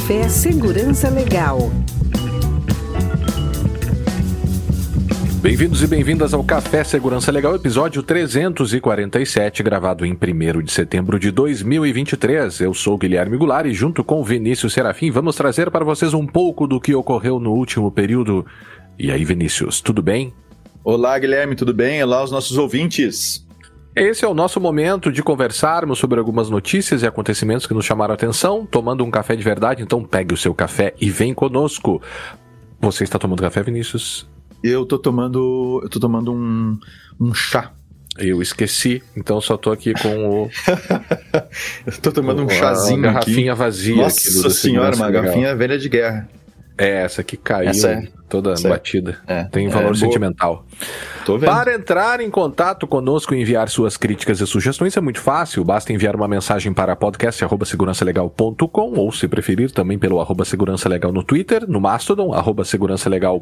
Café Segurança Legal. Bem-vindos e bem-vindas ao Café Segurança Legal, episódio 347, gravado em 1º de setembro de 2023. Eu sou Guilherme Goulart e junto com Vinícius Serafim vamos trazer para vocês um pouco do que ocorreu no último período. E aí, Vinícius, tudo bem? Olá, Guilherme, tudo bem? Olá aos nossos ouvintes. Esse é o nosso momento de conversarmos sobre algumas notícias e acontecimentos que nos chamaram a atenção, tomando um café de verdade, então pegue o seu café e vem conosco. Você está tomando café, Vinícius? Eu tô tomando um chá. Eu esqueci, então só tô aqui com o... Eu tô tomando um chazinho aqui. Garrafinha vazia. Nossa aqui senhora, uma garrafinha velha de guerra. É, essa aqui caiu, toda batida. Tem valor sentimental. Tô vendo. Para entrar em contato conosco e enviar suas críticas e sugestões é muito fácil. Basta enviar uma mensagem para podcast@segurançalegal.com ou, se preferir, também pelo @segurançalegal no Twitter, no Mastodon, @segurançalegal,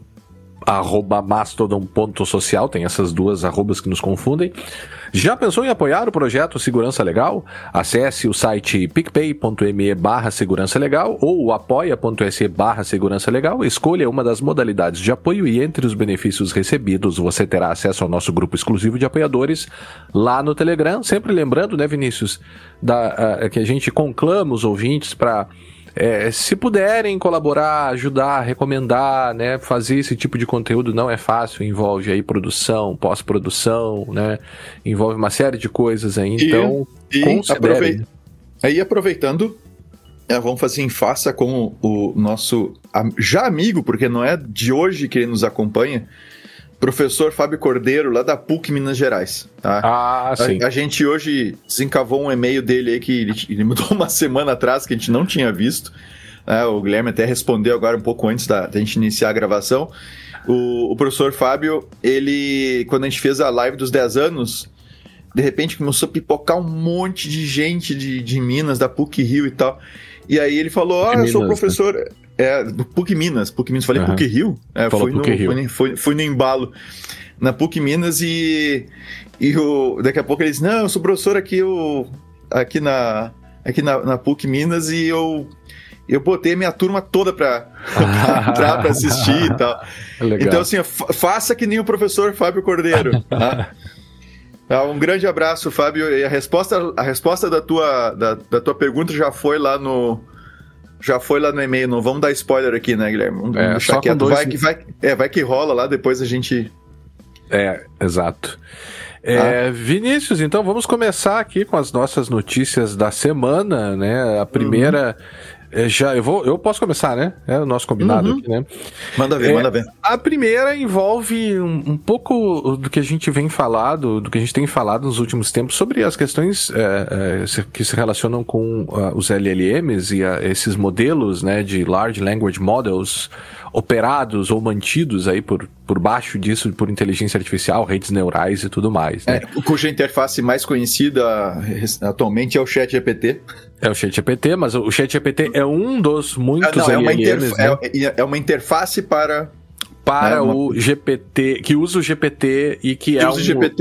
@mastodon.social, tem essas duas arrobas que nos confundem. Já pensou em apoiar o projeto Segurança Legal? Acesse o site picpay.me/segurança legal ou o apoia.se/segurança legal, escolha uma das modalidades de apoio e entre os benefícios recebidos você terá acesso ao nosso grupo exclusivo de apoiadores lá no Telegram. Sempre lembrando, né, Vinícius, que a gente conclama os ouvintes para... se puderem colaborar, ajudar, recomendar, né, fazer esse tipo de conteúdo não é fácil, envolve aí produção, pós-produção, né, envolve uma série de coisas aí, então considerem. Aí aproveitando, vamos fazer em face com o nosso já amigo, porque não é de hoje que ele nos acompanha, professor Fábio Cordeiro, lá da PUC Minas Gerais. Tá? Sim. A gente hoje desencavou um e-mail dele aí que ele mandou uma semana atrás, que a gente não tinha visto. O Guilherme até respondeu agora um pouco antes da gente iniciar a gravação. O professor Fábio, ele, quando a gente fez a live dos 10 anos, de repente começou a pipocar um monte de gente de Minas, da PUC Rio e tal. E aí ele falou, eu sou professor... Né? Do PUC Minas, falei PUC Rio? Fui no embalo na PUC Minas e daqui a pouco ele disse, não, eu sou professor aqui na PUC Minas e eu botei a minha turma toda pra entrar, pra assistir e tal. Legal. Então assim, faça que nem o professor Fábio Cordeiro. Tá? Um grande abraço, Fábio, e a resposta da tua pergunta já foi lá no e-mail, não vamos dar spoiler aqui, né, Guilherme? Vamos deixar quieto. Vai que rola lá, depois a gente... Exato. Vinícius, então vamos começar aqui com as nossas notícias da semana, né? A primeira... Eu posso começar, né? É o nosso combinado aqui, né? Manda ver. A primeira envolve um pouco do que a gente tem falado nos últimos tempos sobre as questões que se relacionam com os LLMs e esses modelos, né, de Large Language Models operados ou mantidos aí por baixo disso por inteligência artificial, redes neurais e tudo mais. Né? Cuja interface mais conhecida atualmente é o ChatGPT. É o ChatGPT, mas o ChatGPT é um dos muitos LLMs, né? É uma interface para o GPT, que usa o GPT e que é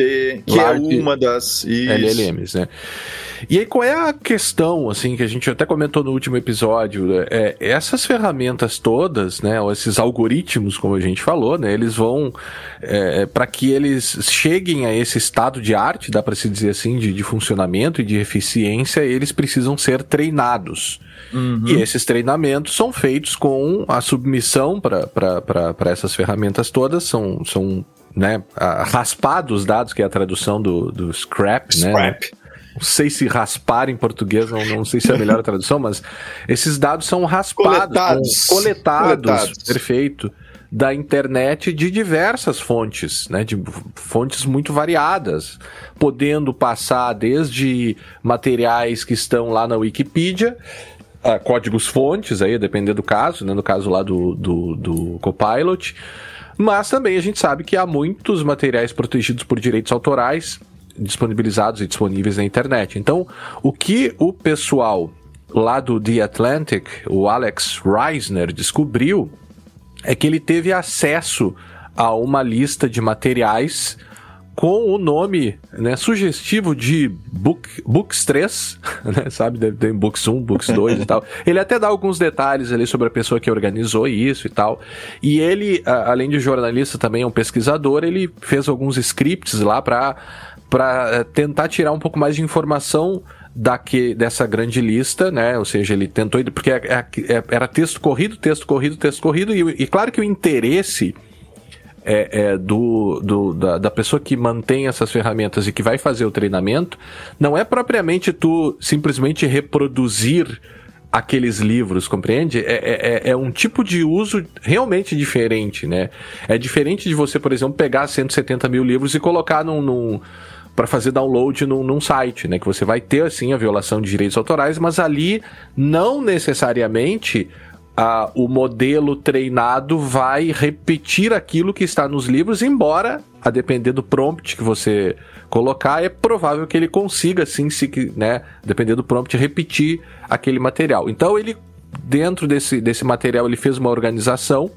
uma das LLMs, né? E aí, qual é a questão, assim, que a gente até comentou no último episódio? Essas ferramentas todas, né, ou esses algoritmos, como a gente falou, né, eles vão, para que eles cheguem a esse estado de arte, dá para se dizer assim, de funcionamento e de eficiência, eles precisam ser treinados. E esses treinamentos são feitos com a submissão para essas ferramentas todas, são né, raspados dados, que é a tradução do scrap, né? Não sei se raspar em português, não sei se é a melhor tradução, mas esses dados são raspados, coletados, perfeito, da internet de diversas fontes, né, de fontes muito variadas, podendo passar desde materiais que estão lá na Wikipedia, códigos-fontes, aí, dependendo do caso, né, no caso lá do Copilot, mas também a gente sabe que há muitos materiais protegidos por direitos autorais, disponibilizados e disponíveis na internet. Então, o que o pessoal lá do The Atlantic, o Alex Reisner, descobriu é que ele teve acesso a uma lista de materiais com o nome, né, sugestivo de Books 3, né, sabe, tem Books 1, Books 2 e tal. Ele até dá alguns detalhes ali sobre a pessoa que organizou isso e tal. E ele, além de jornalista, também é um pesquisador, ele fez alguns scripts lá para tentar tirar um pouco mais de informação dessa grande lista, né? Ou seja, ele tentou, porque era texto corrido, e claro que o interesse da pessoa que mantém essas ferramentas e que vai fazer o treinamento não é propriamente tu simplesmente reproduzir aqueles livros, compreende? É um tipo de uso realmente diferente, né? É diferente de você, por exemplo, pegar 170 mil livros e colocar para fazer download num site, né? Que você vai ter, assim, a violação de direitos autorais, mas ali não necessariamente o modelo treinado vai repetir aquilo que está nos livros, embora, a depender do prompt que você colocar, é provável que ele consiga, sim, né, depender do prompt, repetir aquele material. Então, ele, dentro desse material, ele fez uma organização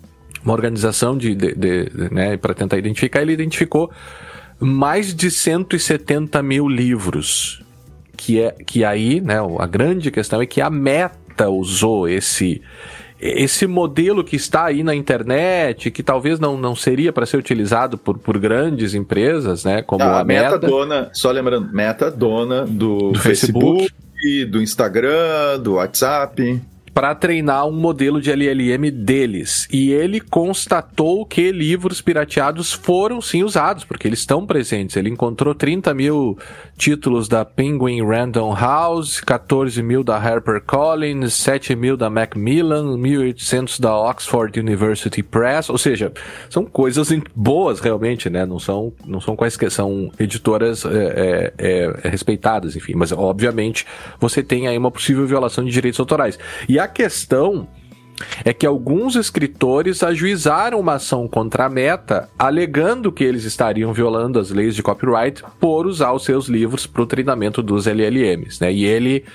né, para tentar identificar. Ele identificou mais de 170 mil livros, que aí, né, a grande questão é que a Meta usou esse modelo que está aí na internet, que talvez não seria para ser utilizado por grandes empresas, né, como a Meta. Só lembrando, Meta dona do Facebook, do Instagram, do WhatsApp, para treinar um modelo de LLM deles. E ele constatou que livros pirateados foram sim usados, porque eles estão presentes. Ele encontrou 30 mil títulos da Penguin Random House, 14 mil da HarperCollins, 7 mil da Macmillan, 1.800 da Oxford University Press. Ou seja, são coisas boas realmente, né? Não são quaisquer, são editoras respeitadas, enfim. Mas, obviamente, você tem aí uma possível violação de direitos autorais. E a questão é que alguns escritores ajuizaram uma ação contra a Meta, alegando que eles estariam violando as leis de copyright por usar os seus livros para o treinamento dos LLMs, né? E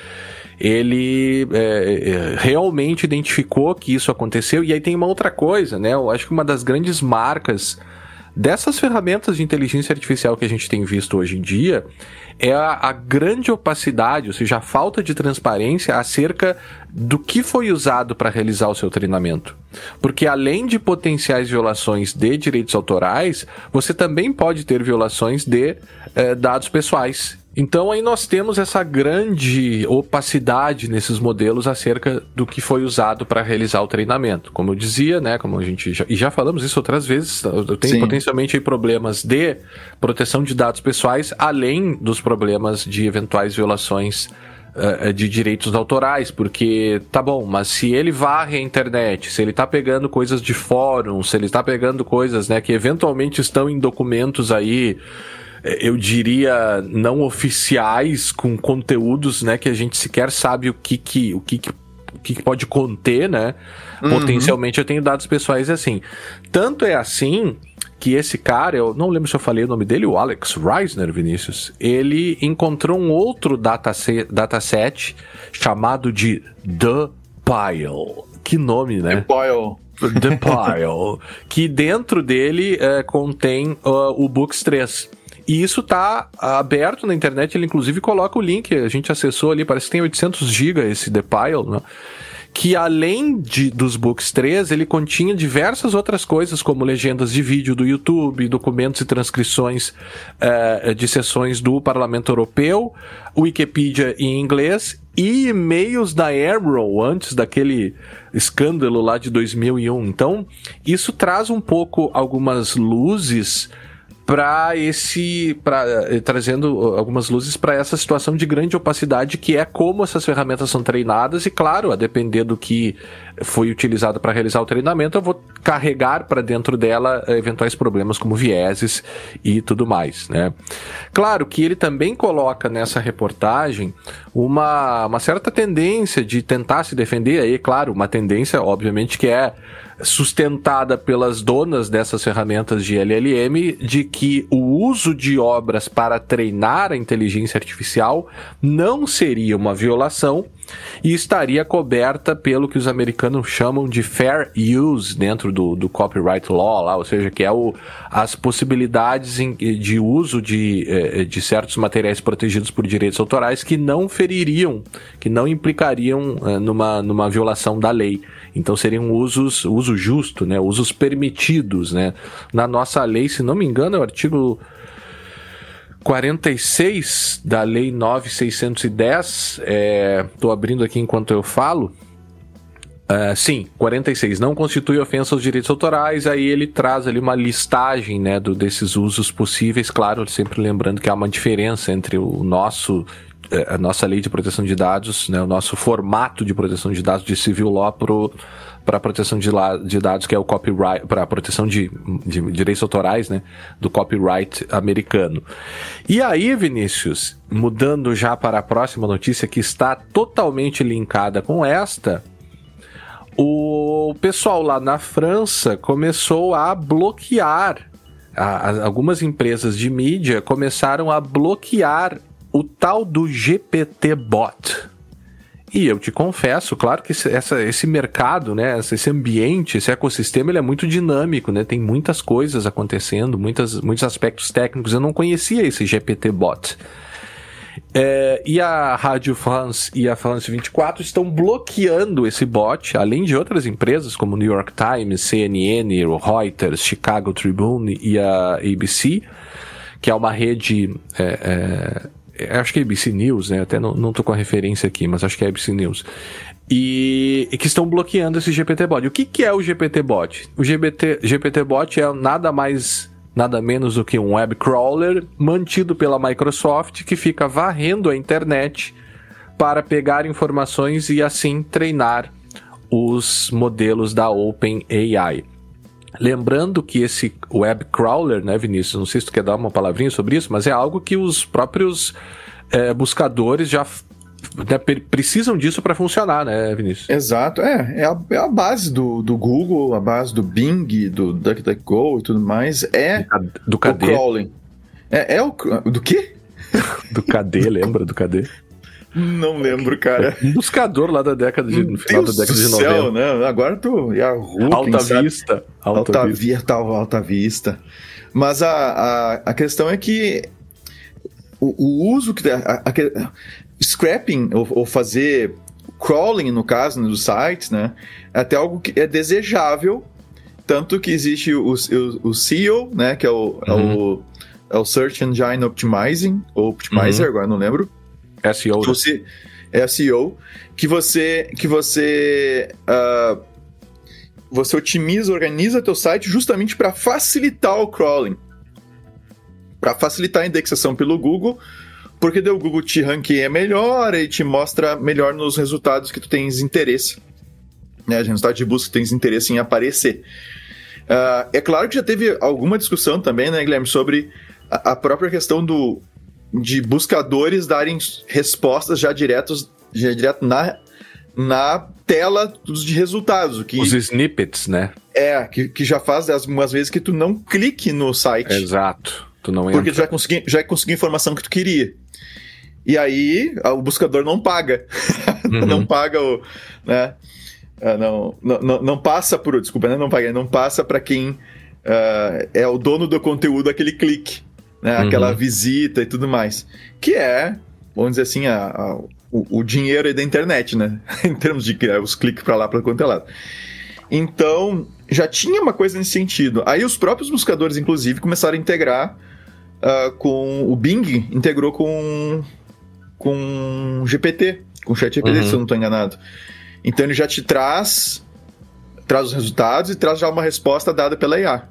ele realmente identificou que isso aconteceu. E aí tem uma outra coisa, né? Eu acho que uma das grandes marcas dessas ferramentas de inteligência artificial que a gente tem visto hoje em dia é a grande opacidade, ou seja, a falta de transparência acerca do que foi usado para realizar o seu treinamento. Porque além de potenciais violações de direitos autorais, você também pode ter violações de dados pessoais. Então aí nós temos essa grande opacidade nesses modelos acerca do que foi usado para realizar o treinamento. Como eu dizia, né, como a gente já falamos isso outras vezes, tem potencialmente aí problemas de proteção de dados pessoais, além dos problemas de eventuais violações de direitos autorais, porque, tá bom, mas se ele varre a internet, se ele tá pegando coisas de fórum, se ele tá pegando coisas, né, que eventualmente estão em documentos aí, eu diria, não oficiais, com conteúdos, né, que a gente sequer sabe o que pode conter, né? Potencialmente eu tenho dados pessoais assim. Tanto é assim que esse cara, eu não lembro se eu falei o nome dele, o Alex Reisner, Vinícius, ele encontrou um outro dataset chamado de The Pile. Que nome, né? The Pile. Que dentro dele contém o Books 3. E isso tá aberto na internet, ele inclusive coloca o link, a gente acessou ali, parece que tem 800 GB esse The Pile, né? Que além dos Books 3, ele continha diversas outras coisas, como legendas de vídeo do YouTube, documentos e transcrições de sessões do Parlamento Europeu, Wikipedia em inglês e e-mails da Emerald antes daquele escândalo lá de 2001. Então, isso traz um pouco algumas luzes trazendo algumas luzes para essa situação de grande opacidade, que é como essas ferramentas são treinadas. E claro, a depender do que foi utilizado para realizar o treinamento, eu vou carregar para dentro dela eventuais problemas como vieses e tudo mais, né? Claro que ele também coloca nessa reportagem uma certa tendência de tentar se defender, aí claro, uma tendência obviamente que é sustentada pelas donas dessas ferramentas de LLM, de que o uso de obras para treinar a inteligência artificial não seria uma violação e estaria coberta pelo que os americanos chamam de fair use dentro do copyright law, lá, ou seja, que é as possibilidades de uso de certos materiais protegidos por direitos autorais que não feririam, que não implicariam numa violação da lei. Então seriam uso justo, né? Usos permitidos, né? Na nossa lei, se não me engano, é o artigo 46 da Lei 9.610, estou abrindo aqui enquanto eu falo. Sim, 46, não constitui ofensa aos direitos autorais, aí ele traz ali uma listagem, né, desses usos possíveis, claro, sempre lembrando que há uma diferença entre a nossa lei de proteção de dados, né, o nosso formato de proteção de dados de civil law para a proteção de dados, que é o copyright, para a proteção de direitos autorais, né, do copyright americano. E aí, Vinícius, mudando já para a próxima notícia que está totalmente linkada com esta, o pessoal lá na França começou a bloquear, algumas empresas de mídia começaram a bloquear o tal do GPT-Bot. E eu te confesso, claro que esse mercado, né, esse ambiente, esse ecossistema, ele é muito dinâmico, né? Tem muitas coisas acontecendo, muitos aspectos técnicos. Eu não conhecia esse GPT-Bot. E a Rádio France e a France 24 estão bloqueando esse bot, além de outras empresas como New York Times, CNN, Reuters, Chicago Tribune e a ABC, que é uma rede... acho que é ABC News, né? Até não tô com a referência aqui, mas acho que é ABC News. E que estão bloqueando esse GPT-Bot. O que é o GPT-Bot? O GPT-Bot é nada menos do que um web crawler mantido pela Microsoft que fica varrendo a internet para pegar informações e assim treinar os modelos da OpenAI. Lembrando que esse web crawler, né, Vinícius? Não sei se tu quer dar uma palavrinha sobre isso, mas é algo que os próprios buscadores já precisam disso para funcionar, né, Vinícius? Exato, é a base do Google, a base do Bing, do DuckDuckGo e tudo mais, do KD. O crawling. Do quê? Do KD, lembra do KD? Não lembro, cara. Um buscador lá no final da década de 90. Né? Agora tu... Alta Vista. Mas a questão é que o uso que... scrapping, ou fazer crawling, no caso, dos sites, né? É até algo que é desejável, tanto que existe o SEO, né? Que é o Search Engine Optimizing, ou Optimizer, agora não lembro. SEO. SEO, que você otimiza, organiza teu site justamente para facilitar o crawling, para facilitar a indexação pelo Google, porque daí o Google te ranqueia melhor e te mostra melhor nos resultados que tu tens interesse, né? Os resultados de busca que tens interesse em aparecer. É claro que já teve alguma discussão também, né, Guilherme, sobre a própria questão de buscadores darem respostas já direto na tela de resultados. Os snippets, né? Que já faz algumas vezes que tu não clique no site. Exato. Tu não porque tu já conseguiu a informação que tu queria. E aí, o buscador não paga. Não paga o... Né? Não passa por... Desculpa, né? Não paga. Não passa para quem é o dono do conteúdo aquele clique. Né? Aquela visita e tudo mais. Que é, vamos dizer assim, o dinheiro aí da internet, né? Em termos de os cliques para lá, para quanto é lado. Então, já tinha uma coisa nesse sentido. Aí os próprios buscadores, inclusive, começaram a integrar com... O Bing integrou com GPT, com o ChatGPT, se eu não estou enganado. Então ele já te traz os resultados e traz já uma resposta dada pela IA.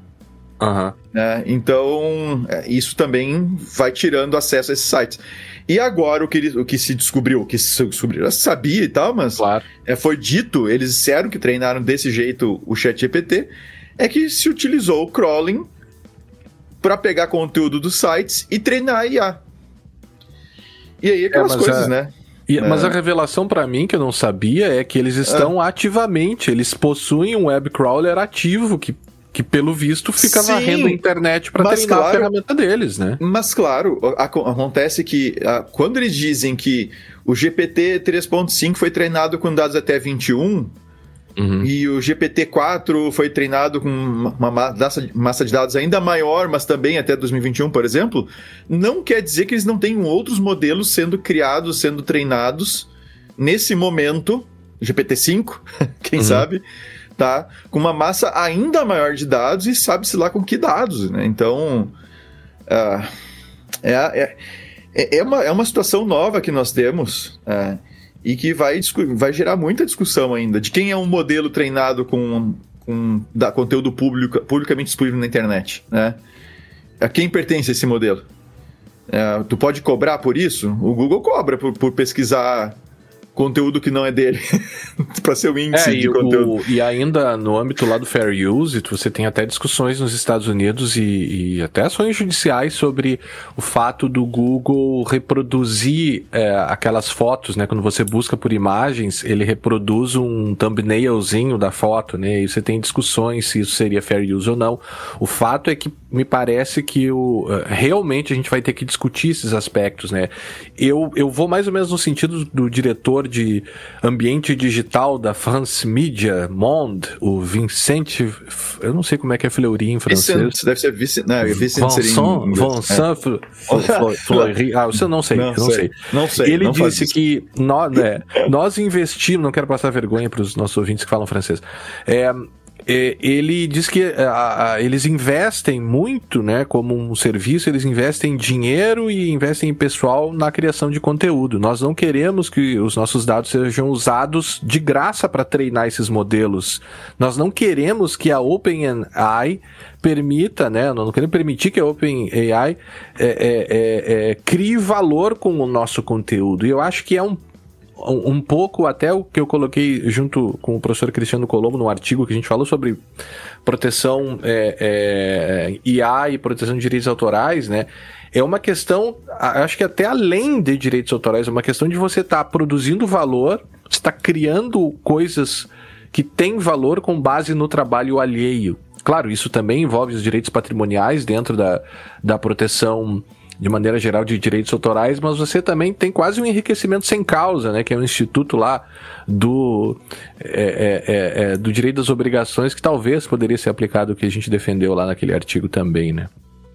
Então, isso também vai tirando acesso a esses sites. E agora, o que se descobriu, já se sabia e tal, mas claro. Foi dito, eles disseram que treinaram desse jeito o ChatGPT, é que se utilizou o crawling para pegar conteúdo dos sites e treinar a IA. E aí aquelas coisas, né? Mas a revelação para mim, que eu não sabia, é que eles estão ativamente, eles possuem um web crawler ativo que que pelo visto fica Sim, varrendo a internet para treinar a ferramenta deles, né? Mas claro, acontece que quando eles dizem que o GPT 3.5 foi treinado com dados até 21, e o GPT-4 foi treinado com uma massa de dados ainda maior, mas também até 2021, por exemplo, não quer dizer que eles não tenham outros modelos sendo criados, sendo treinados nesse momento, GPT-5, quem sabe, tá? Com uma massa ainda maior de dados e sabe-se lá com que dados, né? Então, é uma situação nova que nós temos, e que vai gerar muita discussão ainda, de quem é um modelo treinado com conteúdo publicamente disponível na internet, né? A quem pertence esse modelo? Tu pode cobrar por isso? O Google cobra por pesquisar conteúdo que não é dele, para ser o índice de conteúdo. E ainda no âmbito lá do Fair Use, você tem até discussões nos Estados Unidos e até ações judiciais sobre o fato do Google reproduzir aquelas fotos, né? Quando você busca por imagens, ele reproduz um thumbnailzinho da foto, né? E você tem discussões se isso seria Fair Use ou não. O fato é que me parece que realmente a gente vai ter que discutir esses aspectos, né? Eu vou mais ou menos no sentido do diretor de ambiente digital da France Media Monde, o Vincent, eu não sei como é que é Fleury em francês. Vincent, deve ser Vincent, não, Vincent Fleury, eu não sei, não sei. Ele disse que nós investimos, não quero passar vergonha para os nossos ouvintes que falam francês, ele diz que eles investem muito, né, como um serviço, eles investem dinheiro e investem em pessoal na criação de conteúdo. Nós não queremos que os nossos dados sejam usados de graça para treinar esses modelos. Nós não queremos que a OpenAI permita, né, não queremos permitir que a OpenAI crie valor com o nosso conteúdo. E eu acho que é um pouco até o que eu coloquei junto com o professor Cristiano Colombo no artigo que a gente falou sobre proteção IA e proteção de direitos autorais, né? É uma questão, acho que até além de direitos autorais, é uma questão de você estar produzindo valor, você está criando coisas que têm valor com base no trabalho alheio. Claro, isso também envolve os direitos patrimoniais dentro da proteção de maneira geral de direitos autorais, mas você também tem quase um enriquecimento sem causa, né, que é um instituto lá do direito das obrigações, que talvez poderia ser aplicado o que a gente defendeu lá naquele artigo também, né?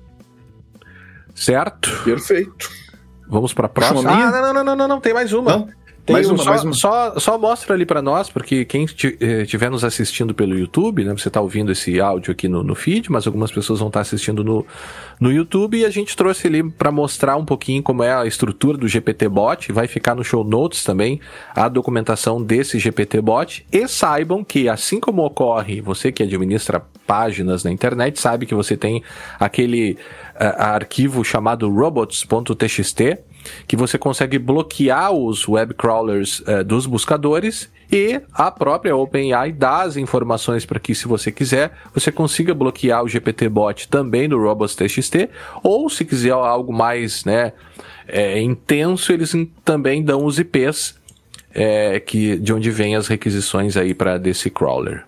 Certo? Perfeito. Vamos para a próxima. Não, tem mais uma. Não? Mais uma. Só mostra ali para nós, porque quem estiver nos assistindo pelo YouTube, né, você está ouvindo esse áudio aqui no feed, mas algumas pessoas vão estar assistindo no YouTube, e a gente trouxe ali para mostrar um pouquinho como é a estrutura do GPT-Bot. Vai ficar no show notes também a documentação desse GPT-Bot. E saibam que, assim como ocorre, você que administra páginas na internet, sabe que você tem aquele arquivo chamado robots.txt, que você consegue bloquear os web crawlers dos buscadores, e a própria OpenAI dá as informações para que, se você quiser, você consiga bloquear o GPT-Bot também do robots.txt, ou se quiser algo mais, né, intenso, eles também dão os IPs de onde vem as requisições aí para desse crawler.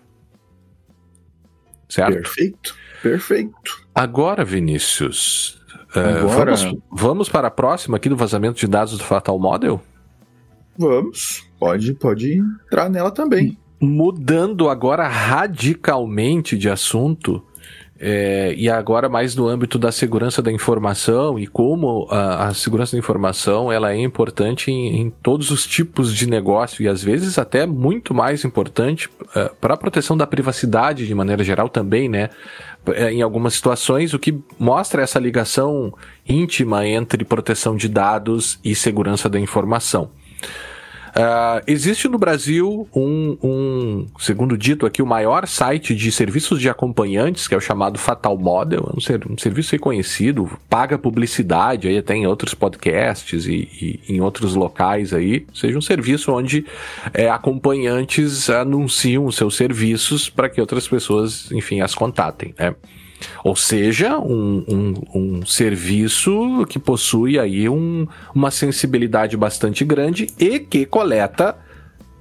Certo? Perfeito. Agora, Vinícius, vamos para a próxima aqui do vazamento de dados do Fatal Model? Vamos, pode entrar nela também. Mudando agora radicalmente de assunto, e agora mais no âmbito da segurança da informação, e como a segurança da informação ela é importante em todos os tipos de negócio, e às vezes até muito mais importante para a proteção da privacidade de maneira geral também, né? Em algumas situações, o que mostra essa ligação íntima entre proteção de dados e segurança da informação. Existe no Brasil segundo dito aqui, o maior site de serviços de acompanhantes, que é o chamado Fatal Model. É um serviço reconhecido, paga publicidade aí até em outros podcasts e em outros locais aí, seja um serviço onde acompanhantes anunciam os seus serviços para que outras pessoas, enfim, as contatem, né? Ou seja, um serviço que possui aí uma sensibilidade bastante grande e que coleta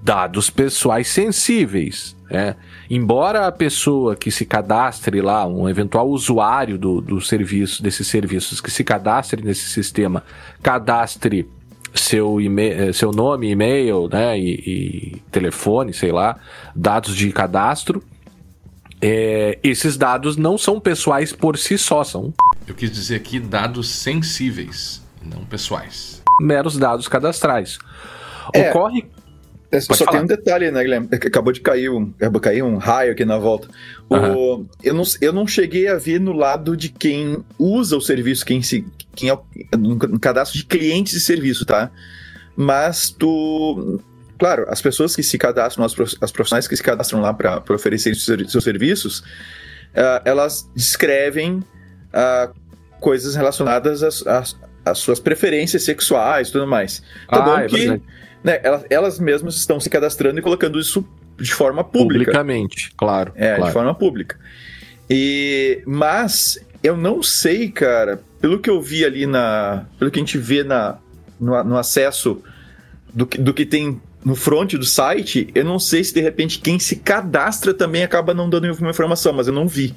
dados pessoais sensíveis, né? Embora a pessoa que se cadastre lá, um eventual usuário do serviço, desses serviços que se cadastre nesse sistema, cadastre seu nome, e-mail, né, e telefone, sei lá, dados de cadastro, esses dados não são pessoais por si só, são... Eu quis dizer aqui dados sensíveis, não pessoais. Meros dados cadastrais. Ocorre... Só tem um detalhe, né, Guilherme? Acabou de cair um raio aqui na volta. Eu não cheguei a ver no lado de quem usa o serviço, quem é no cadastro de clientes de serviço, tá? Mas claro, as pessoas que se cadastram, as profissionais que se cadastram lá para oferecer seus serviços, elas descrevem coisas relacionadas às suas preferências sexuais e tudo mais. Tá bom que... Né, elas mesmas estão se cadastrando e colocando isso de forma pública. Publicamente, claro. Claro. De forma pública. Mas eu não sei, cara, pelo que eu vi ali pelo que a gente vê no acesso do que tem no front do site, eu não sei se de repente quem se cadastra também acaba não dando nenhuma informação, mas eu não vi.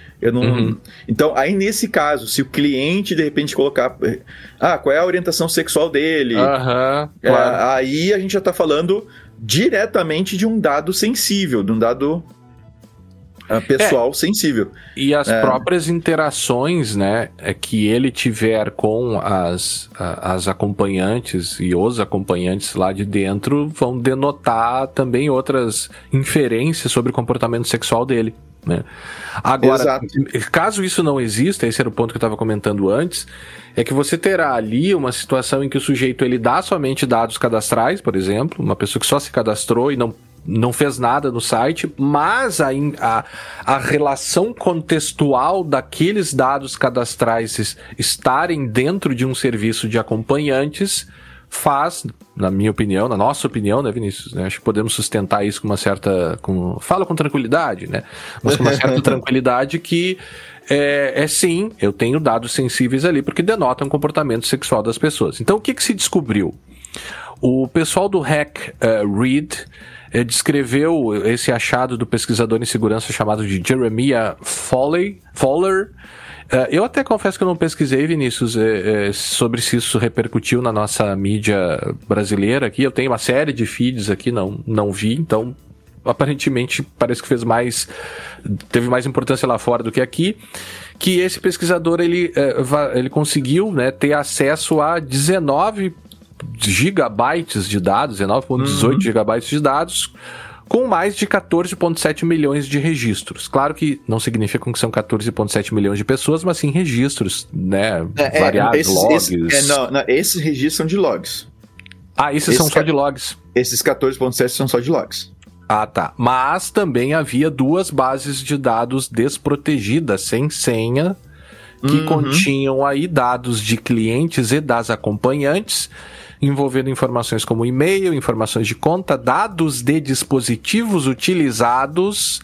Então, aí nesse caso, se o cliente de repente colocar qual é a orientação sexual dele, claro. Aí a gente já está falando diretamente de um dado sensível, de um dado pessoal sensível. E as próprias interações, né, que ele tiver com as acompanhantes e os acompanhantes lá de dentro vão denotar também outras inferências sobre o comportamento sexual dele, né? Agora, exato. Caso isso não exista, esse era o ponto que eu estava comentando antes, é que você terá ali uma situação em que o sujeito ele dá somente dados cadastrais, por exemplo, uma pessoa que só se cadastrou e não fez nada no site, mas a relação contextual daqueles dados cadastrais estarem dentro de um serviço de acompanhantes faz, na minha opinião, na nossa opinião, né, Vinícius? Acho que podemos sustentar isso com uma certa... fala com tranquilidade, né? Mas com uma certa tranquilidade que sim, eu tenho dados sensíveis ali porque denotam o comportamento sexual das pessoas. Então, o que se descobriu? O pessoal do HackRead descreveu esse achado do pesquisador em segurança chamado de Jeremiah Fowler. Eu até confesso que eu não pesquisei, Vinícius, sobre se isso repercutiu na nossa mídia brasileira aqui. Eu tenho uma série de feeds aqui, não vi, então aparentemente parece que teve mais importância lá fora do que aqui. Que esse pesquisador ele conseguiu, né, ter acesso a 19 gigabytes de dados, 19,18 gigabytes de dados, com mais de 14,7 milhões de registros. Claro que não significa que são 14,7 milhões de pessoas, mas sim registros, né? Variados, logs. Esses registros são de logs. Esses são só de logs. Esses 14,7 são só de logs. Tá. Mas também havia 2 bases de dados desprotegidas, sem senha, que continham aí dados de clientes e das acompanhantes, envolvendo informações como e-mail, informações de conta, dados de dispositivos utilizados.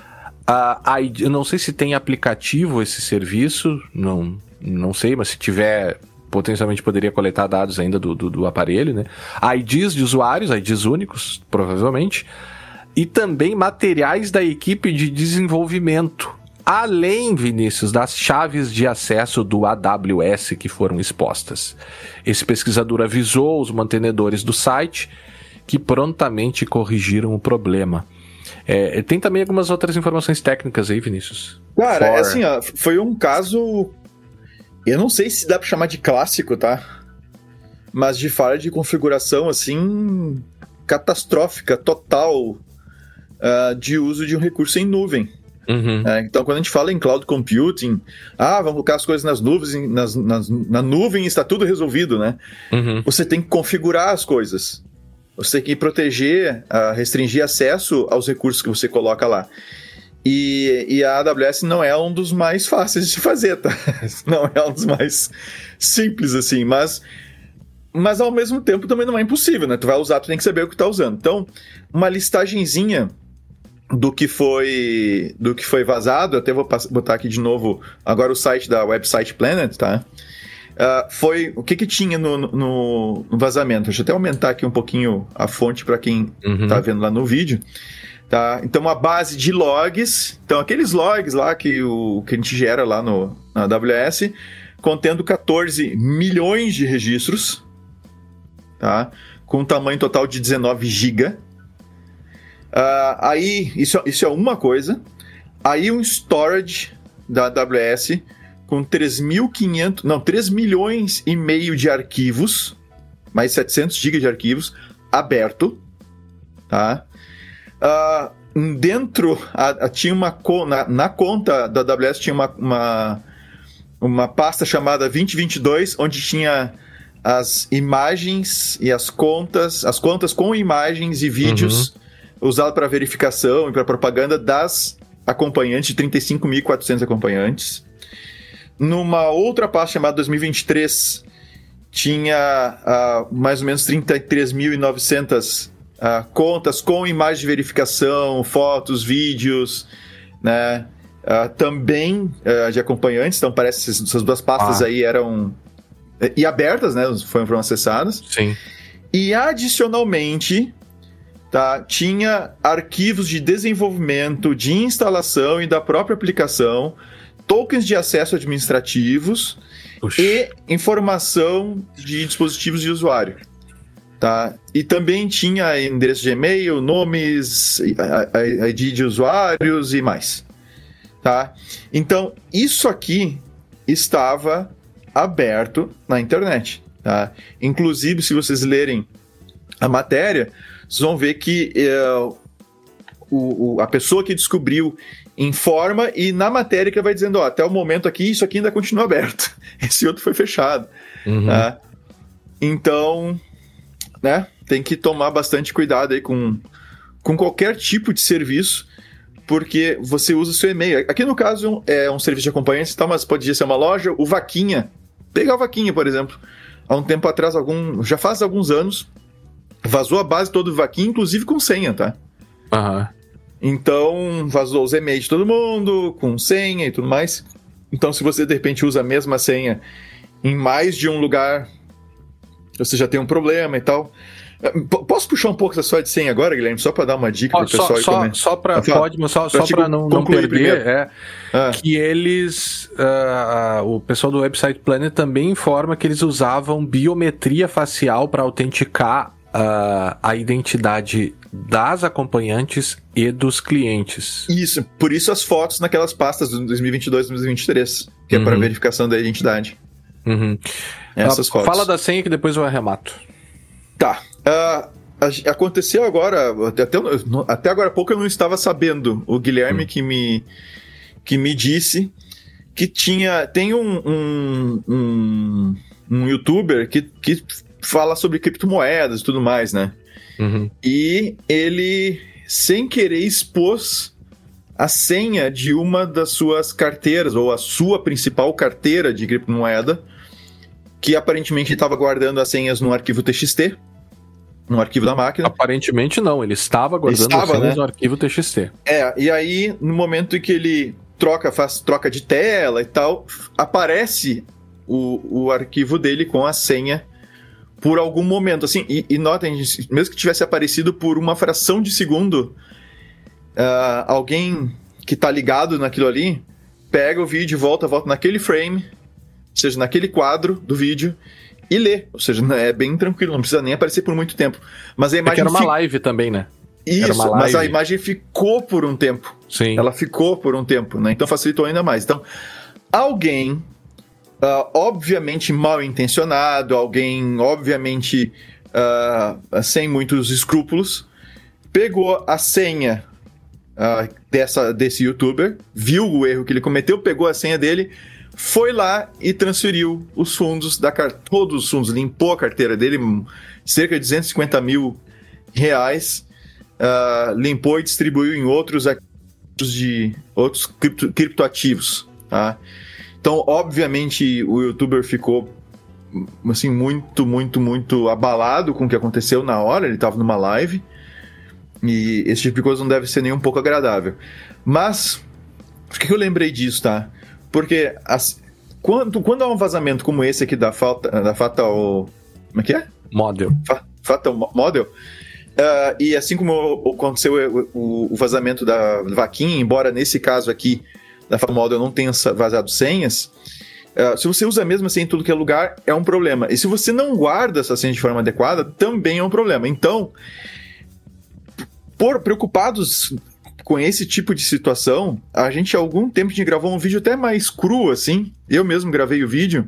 Eu não sei se tem aplicativo esse serviço, não sei, mas se tiver, potencialmente poderia coletar dados ainda do aparelho, né? IDs de usuários, IDs únicos, provavelmente, e também materiais da equipe de desenvolvimento. Além, Vinícius, das chaves de acesso do AWS que foram expostas. Esse pesquisador avisou os mantenedores do site que prontamente corrigiram o problema. Tem também algumas outras informações técnicas aí, Vinícius. Cara, assim, foi um caso... Eu não sei se dá pra chamar de clássico, tá? Mas de falha de configuração, assim, catastrófica, total, de uso de um recurso em nuvem. Então, quando a gente fala em cloud computing, vamos colocar as coisas nas nuvens, na nuvem está tudo resolvido, né? Você tem que configurar as coisas. Você tem que proteger, restringir acesso aos recursos que você coloca lá. E a AWS não é um dos mais fáceis de fazer, tá? Não é um dos mais simples, assim, mas ao mesmo tempo também não é impossível, né? Tu vai usar, tu tem que saber o que tá usando. Então, uma listagenzinha do que foi vazado, até vou botar aqui de novo agora o site da Website Planet, tá? foi o que tinha no vazamento. Deixa eu até aumentar aqui um pouquinho a fonte para quem está vendo lá no vídeo. Tá? Então, uma base de logs. Então, aqueles logs lá que a gente gera lá na AWS, contendo 14 milhões de registros, tá? Com um tamanho total de 19 GB. Aí, isso é uma coisa. Aí, um storage da AWS com 3 milhões e meio de arquivos, mais 700 GB de arquivos, aberto, tá? Dentro, tinha na conta da AWS tinha uma pasta chamada 2022, onde tinha as imagens e as contas com imagens e vídeos usados para verificação e para propaganda das acompanhantes, de 35.400 acompanhantes. Numa outra pasta chamada 2023, tinha mais ou menos 33.900 contas com imagem de verificação, fotos, vídeos, né? Também de acompanhantes. Então parece que essas duas pastas aí eram e abertas, né? Foram acessadas. Sim. E adicionalmente, tá, tinha arquivos de desenvolvimento, de instalação e da própria aplicação, tokens de acesso administrativos e informação de dispositivos de usuário. Tá? E também tinha endereço de e-mail, nomes, ID de usuários e mais. Tá? Então, isso aqui estava aberto na internet. Tá? Inclusive, se vocês lerem a matéria, vocês vão ver que a pessoa que descobriu informa, e na matéria que vai dizendo, até o momento aqui, isso aqui ainda continua aberto. Esse outro foi fechado. Tá? Então, né, tem que tomar bastante cuidado aí com qualquer tipo de serviço, porque você usa o seu e-mail. Aqui no caso é um serviço de acompanhante, tá, mas podia ser uma loja. O Vaquinha, pegar o Vaquinha, por exemplo, há um tempo atrás, já faz alguns anos, vazou a base toda do Vaquinha, inclusive com senha, tá? Então, vazou os e-mails de todo mundo, com senha e tudo mais. Então, se você, de repente, usa a mesma senha em mais de um lugar, você já tem um problema e tal. Posso puxar um pouco essa sua de senha agora, Guilherme? Só para dar uma dica para o pessoal. Só para não perder, que eles... o pessoal do Website Planner também informa que eles usavam biometria facial para autenticar a identidade das acompanhantes e dos clientes. Isso, por isso as fotos naquelas pastas do 2022 e 2023, que é para verificação da identidade. Essas fotos. Fala da senha que depois eu arremato. Tá. Aconteceu agora, até agora há pouco eu não estava sabendo. O Guilherme que me disse que tem um youtuber que fala sobre criptomoedas e tudo mais, né? E ele, sem querer, expôs a senha de uma das suas carteiras, ou a sua principal carteira de criptomoeda, que aparentemente estava guardando as senhas num arquivo TXT, no arquivo da máquina. Aparentemente não, ele estava guardando as senhas no arquivo TXT. E aí, no momento em que ele faz troca de tela e tal, aparece o arquivo dele com a senha por algum momento, assim, e notem, mesmo que tivesse aparecido por uma fração de segundo, alguém que tá ligado naquilo ali, pega o vídeo, volta naquele frame, ou seja, naquele quadro do vídeo, e lê. Ou seja, é bem tranquilo, não precisa nem aparecer por muito tempo. Mas a imagem era uma live também, né? Isso, mas a imagem ficou por um tempo. Sim. Ela ficou por um tempo, né? Então facilitou ainda mais. Então, alguém... obviamente mal intencionado, alguém obviamente sem muitos escrúpulos, pegou a senha desse youtuber, viu o erro que ele cometeu, pegou a senha dele, foi lá e transferiu os fundos todos os fundos, limpou a carteira dele, cerca de 250 mil reais, limpou e distribuiu em outros criptoativos, tá? Então, obviamente, o youtuber ficou assim, muito, muito, muito abalado com o que aconteceu na hora. Ele estava numa live e esse tipo de coisa não deve ser nem um pouco agradável. Mas, por que eu lembrei disso, tá? Porque quando há um vazamento como esse aqui da Fatal... Como é que é? Model. Fatal Model. E assim como aconteceu o vazamento da Vaquinha, embora nesse caso aqui da Fatal Model não tenha vazado senhas, se você usa a mesma senha em tudo que é lugar, é um problema. E se você não guarda essa senha de forma adequada, também é um problema. Então, preocupados com esse tipo de situação, a gente há algum tempo gravou um vídeo até mais cru, assim. Eu mesmo gravei o vídeo,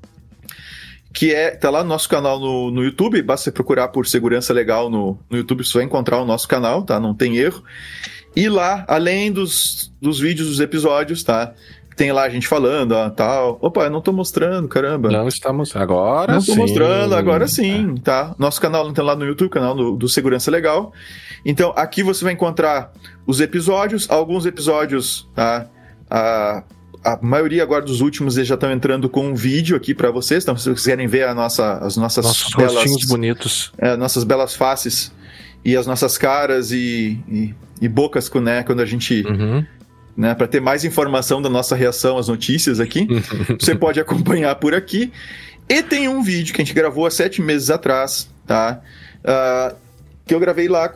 que tá lá no nosso canal no YouTube. Basta você procurar por Segurança Legal no YouTube, você vai encontrar o nosso canal, tá? Não tem erro. E lá, além dos vídeos, dos episódios, tá? Tem lá a gente falando, tal. Opa, eu não tô mostrando, caramba. Não estamos agora. Não sim. tô mostrando, agora sim, tá? Nosso canal tem lá no YouTube, canal do Segurança Legal. Então, aqui você vai encontrar os episódios, alguns episódios, tá? A maioria agora dos últimos já estão entrando com um vídeo aqui para vocês. Então, se vocês quiserem ver as nossas belas... rostinhos bonitos. Nossas belas faces e as nossas caras e bocas, né? Quando a gente... Né, para ter mais informação da nossa reação às notícias aqui, você pode acompanhar por aqui. E tem um vídeo que a gente gravou há 7 meses atrás, tá? Que eu gravei lá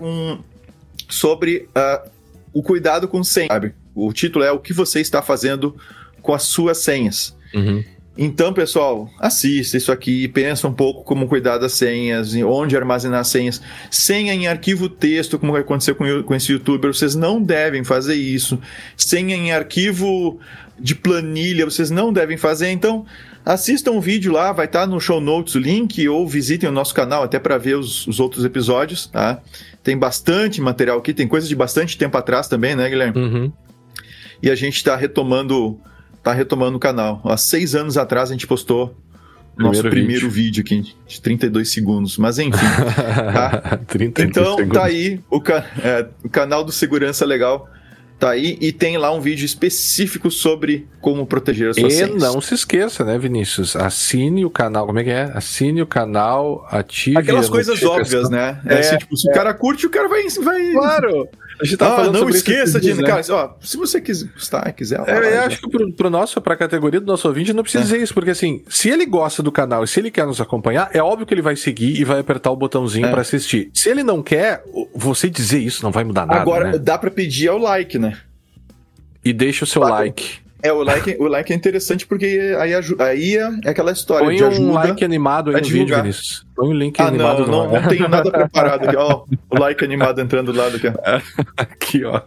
sobre o cuidado com senha, sabe? O título é O que você está fazendo com as suas senhas. Então, pessoal, assista isso aqui, pensa um pouco como cuidar das senhas, onde armazenar senhas. Senha em arquivo texto, como aconteceu com esse youtuber, vocês não devem fazer isso. Senha em arquivo de planilha, vocês não devem fazer. Então, assistam o vídeo lá, vai estar no show notes o link, ou visitem o nosso canal até para ver os outros episódios, tá? Tem bastante material aqui, tem coisa de bastante tempo atrás também, né, Guilherme? E a gente está retomando o canal. Há 6 anos atrás a gente postou nosso primeiro vídeo aqui, de 32 segundos. Mas enfim. Tá? Então segundos. Tá aí o canal do Segurança Legal. Tá aí e tem lá um vídeo específico sobre como proteger as suas senhas. E não se esqueça, né, Vinícius? Assine o canal. Como é que é? Assine o canal, ative... Aquelas coisas óbvias, né? Assim, tipo, se o cara curte, o cara vai... Claro! A gente tá falando não sobre esqueça de... né? Cara, se você quiser... Eu acho que pra categoria do nosso ouvinte não precisa dizer isso, porque assim, se ele gosta do canal e se ele quer nos acompanhar, é óbvio que ele vai seguir e vai apertar o botãozinho pra assistir. Se ele não quer, você dizer isso não vai mudar nada. Agora, né? dá pra pedir ao like, né? E deixa o seu like. O like é interessante porque aí é aquela história Põe de ajuda. Um like animado aí no vídeo, Vinícius. Põe um link animado. Não tenho nada preparado aqui. Ó, o like animado entrando do lado aqui. Aqui, ó.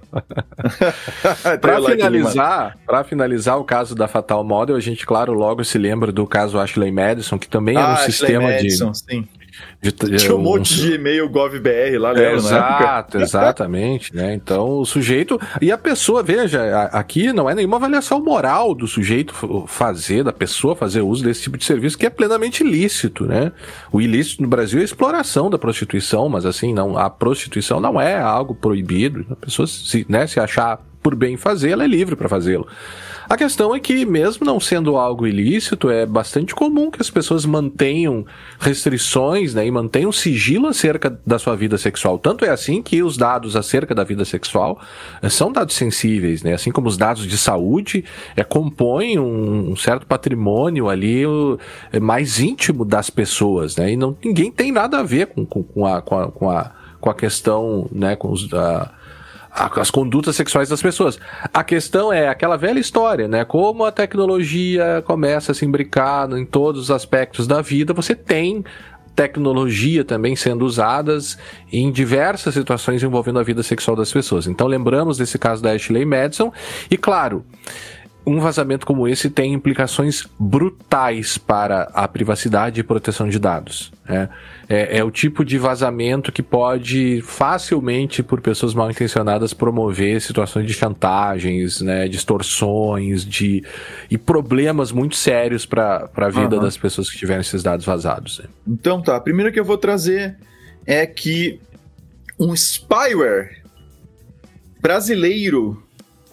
Pra finalizar o caso da Fatal Model, a gente, claro, logo se lembra do caso Ashley Madison, que também era um sistema Madison, sim. Tinha um monte de e-mail GovBR lá, lembra? Exato, exatamente, né? Então o sujeito... E a pessoa, veja, aqui não é nenhuma avaliação moral do sujeito da pessoa fazer uso desse tipo de serviço, que é plenamente ilícito, né? O ilícito no Brasil é a exploração da prostituição, mas assim, não, a prostituição não é algo proibido. A pessoa, se achar por bem fazer, ela é livre para fazê-lo. A questão é que, mesmo não sendo algo ilícito, é bastante comum que as pessoas mantenham restrições, né, e mantenham sigilo acerca da sua vida sexual. Tanto é assim que os dados acerca da vida sexual são dados sensíveis, né, assim como os dados de saúde compõem um certo patrimônio ali mais íntimo das pessoas, né, e ninguém tem nada a ver com a questão, né, com as condutas sexuais das pessoas. A questão é aquela velha história, né? Como a tecnologia começa a se imbricar em todos os aspectos da vida, você tem tecnologia também sendo usadas em diversas situações envolvendo a vida sexual das pessoas. Então lembramos desse caso da Ashley Madison e, claro, um vazamento como esse tem implicações brutais para a privacidade e proteção de dados, né? É o tipo de vazamento que pode facilmente, por pessoas mal intencionadas, promover situações de chantagens, né, distorções e problemas muito sérios para a vida das pessoas que tiverem esses dados vazados, né? Então tá, a primeira que eu vou trazer é que um spyware brasileiro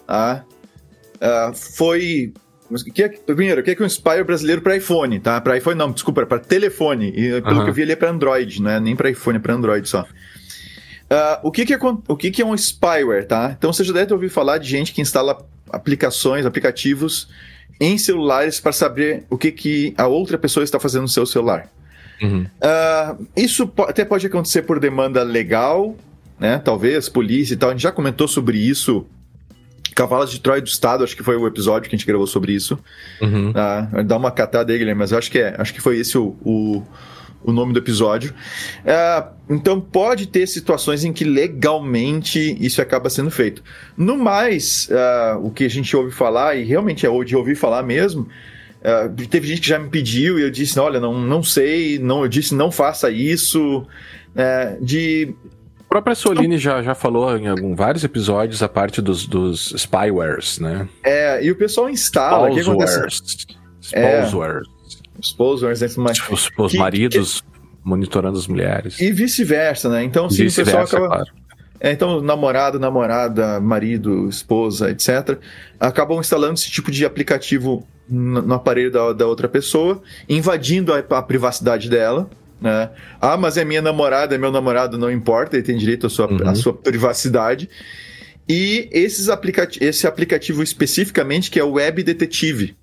foi... Primeiro, o que é um spyware brasileiro para iPhone, tá? Para iPhone não, desculpa, para telefone. E, pelo que eu vi, ele é para Android, não é nem para iPhone, é para Android só. O que é um spyware, tá? Então você já deve ter ouvido falar de gente que instala aplicativos em celulares para saber o que a outra pessoa está fazendo no seu celular. Isso até pode acontecer por demanda legal, né? Talvez, polícia e tal. A gente já comentou sobre isso. Cavalos de Troia do Estado, acho que foi o episódio que a gente gravou sobre isso. Dá uma catada aí, Guilherme, mas eu acho que foi esse o nome do episódio. Então pode ter situações em que legalmente isso acaba sendo feito. No mais, o que a gente ouve falar, e realmente é de ouvir falar mesmo, teve gente que já me pediu e eu disse, olha, não sei, eu disse não faça isso, A própria Soline já falou em vários episódios a parte dos spywares, né? E o pessoal instala. O que acontece? Spywares, os maridos monitorando as mulheres. E vice-versa, né? Então, sim, o pessoal acaba... Claro. Então, namorada, marido, esposa, etc., acabam instalando esse tipo de aplicativo no aparelho da outra pessoa, invadindo a privacidade dela, né? Mas é minha namorada, é meu namorado, não importa, ele tem direito à sua privacidade. E esse aplicativo especificamente, que é o Web Detetive.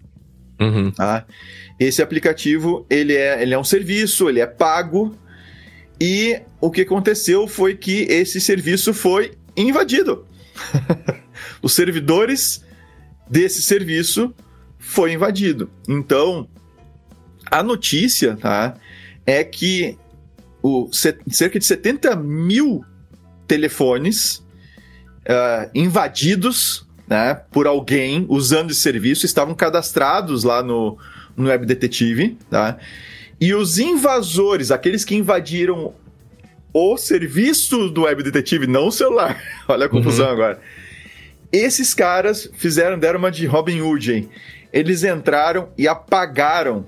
Esse aplicativo, ele é um serviço, ele é pago, e o que aconteceu foi que esse serviço foi invadido. Os servidores desse serviço foi invadido. Então, a notícia, é que cerca de 70 mil telefones invadidos, né, por alguém usando esse serviço estavam cadastrados lá no Web Detetive, tá? E os invasores, aqueles que invadiram o serviço do Web Detetive, não o celular, olha a confusão agora. Esses caras deram uma de Robin Hood, hein? Eles entraram e apagaram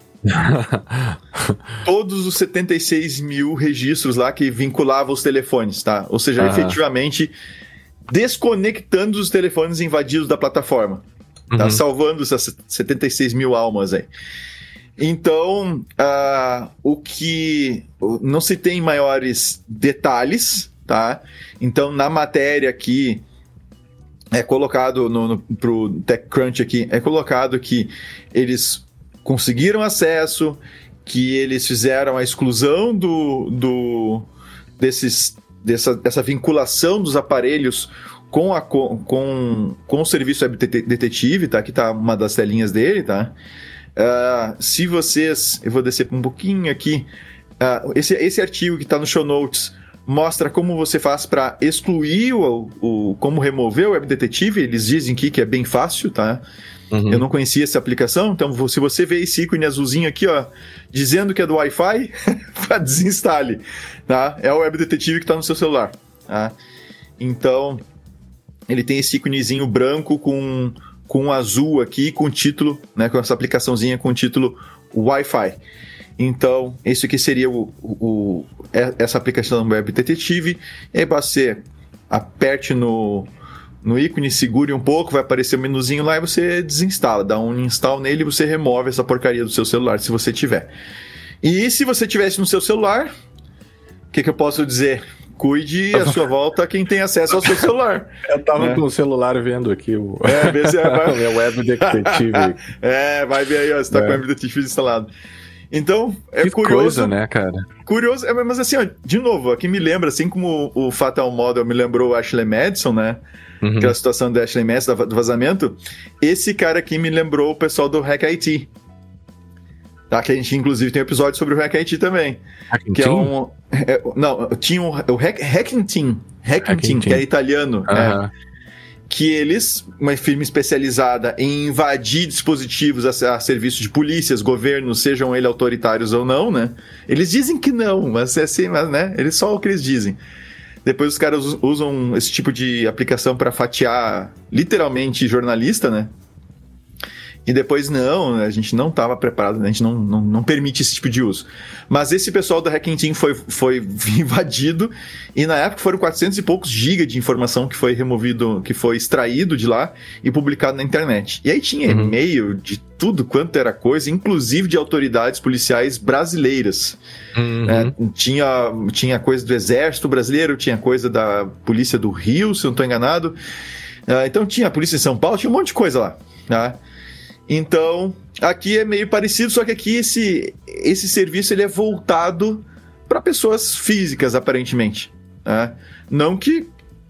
todos os 76 mil registros lá que vinculavam os telefones, tá? Ou seja, efetivamente desconectando os telefones invadidos da plataforma, tá? Salvando essas 76 mil almas aí. Então, o que não se tem maiores detalhes, tá? Então, na matéria aqui, é colocado pro TechCrunch aqui, é colocado que eles conseguiram acesso, que eles fizeram a exclusão dessa vinculação dos aparelhos com o serviço Web Detetive, tá? Aqui tá uma das telinhas dele, tá? Se vocês... Eu vou descer um pouquinho aqui. Esse artigo que está no show notes mostra como você faz para excluir como remover o Web Detetive. Eles dizem aqui que é bem fácil, tá? Eu não conhecia essa aplicação, então se você vê esse ícone azulzinho aqui, ó, dizendo que é do Wi-Fi, desinstale, tá? É o Web Detetive que está no seu celular, tá? Então, ele tem esse íconezinho branco com azul aqui, com o título, né, com essa aplicaçãozinha com o título Wi-Fi. Então, esse aqui seria essa aplicação do Web Detetive. E aí você aperte no ícone, segure um pouco, vai aparecer um menuzinho lá e você desinstala, dá um install nele e você remove essa porcaria do seu celular, se você tiver. E se você tivesse no seu celular, o que eu posso dizer? Cuide à sua volta quem tem acesso ao seu celular. Eu tava com o celular vendo aqui o meu Web Detetive. Vai ver aí, ó, você tá com o Web Detetive instalado. Então, que curioso. Coisa, né, cara? Curioso, mas assim, ó, de novo, aqui me lembra, assim como o Fatal Model me lembrou o Ashley Madison, né? Aquela situação do Ashley Madison, do vazamento. Esse cara aqui me lembrou o pessoal do Hack IT. Tá? Que a gente, inclusive, tem um episódio sobre o Hack IT também. Hacking que Team? Tinha o Hacking Team. Hacking Team, que é italiano. Que eles, uma firma especializada em invadir dispositivos a serviço de polícias, governos, sejam eles autoritários ou não, né? Eles dizem que não, mas é assim, né? Eles só o que eles dizem. Depois os caras usam esse tipo de aplicação para fatiar literalmente jornalista, né? E depois, não, a gente não estava preparado, a gente não permite esse tipo de uso. Mas esse pessoal do Hacking Team foi invadido, e na época foram 400 e poucos gigas de informação que foi removido, que foi extraído de lá e publicado na internet. E aí tinha e-mail de tudo quanto era coisa, inclusive de autoridades policiais brasileiras. Tinha coisa do Exército Brasileiro, tinha coisa da Polícia do Rio, se eu não estou enganado. Então tinha a Polícia de São Paulo, tinha um monte de coisa lá, tá? Então, aqui é meio parecido, só que aqui esse serviço ele é voltado para pessoas físicas, aparentemente. Né? Não que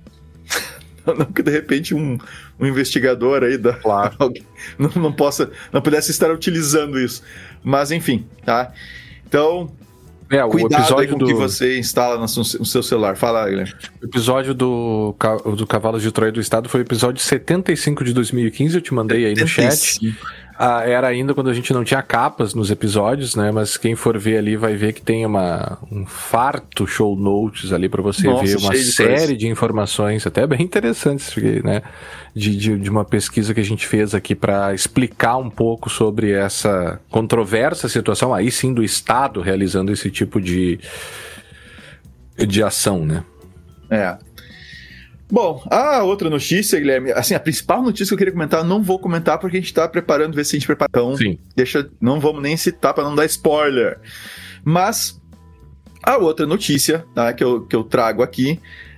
de repente um investigador aí Claro. não pudesse estar utilizando isso. Mas enfim, tá? Então, O cuidado episódio aí com o que você instala no seu celular. Fala, Guilherme. O episódio do Cavalos de Troia do Estado foi o episódio 75 de 2015, eu te mandei aí no chat. Era ainda quando a gente não tinha capas nos episódios, né? Mas quem for ver ali vai ver que tem um farto show notes ali pra você ver uma série de informações, até bem interessantes, né? De uma pesquisa que a gente fez aqui pra explicar um pouco sobre essa controversa situação, aí sim do Estado realizando esse tipo de ação, né? Bom, a outra notícia, Guilherme, assim, a principal notícia que eu queria comentar, eu não vou comentar porque a gente tá preparando, ver se a gente prepara. Então, não vamos nem citar para não dar spoiler. Mas a outra notícia, tá, que eu trago aqui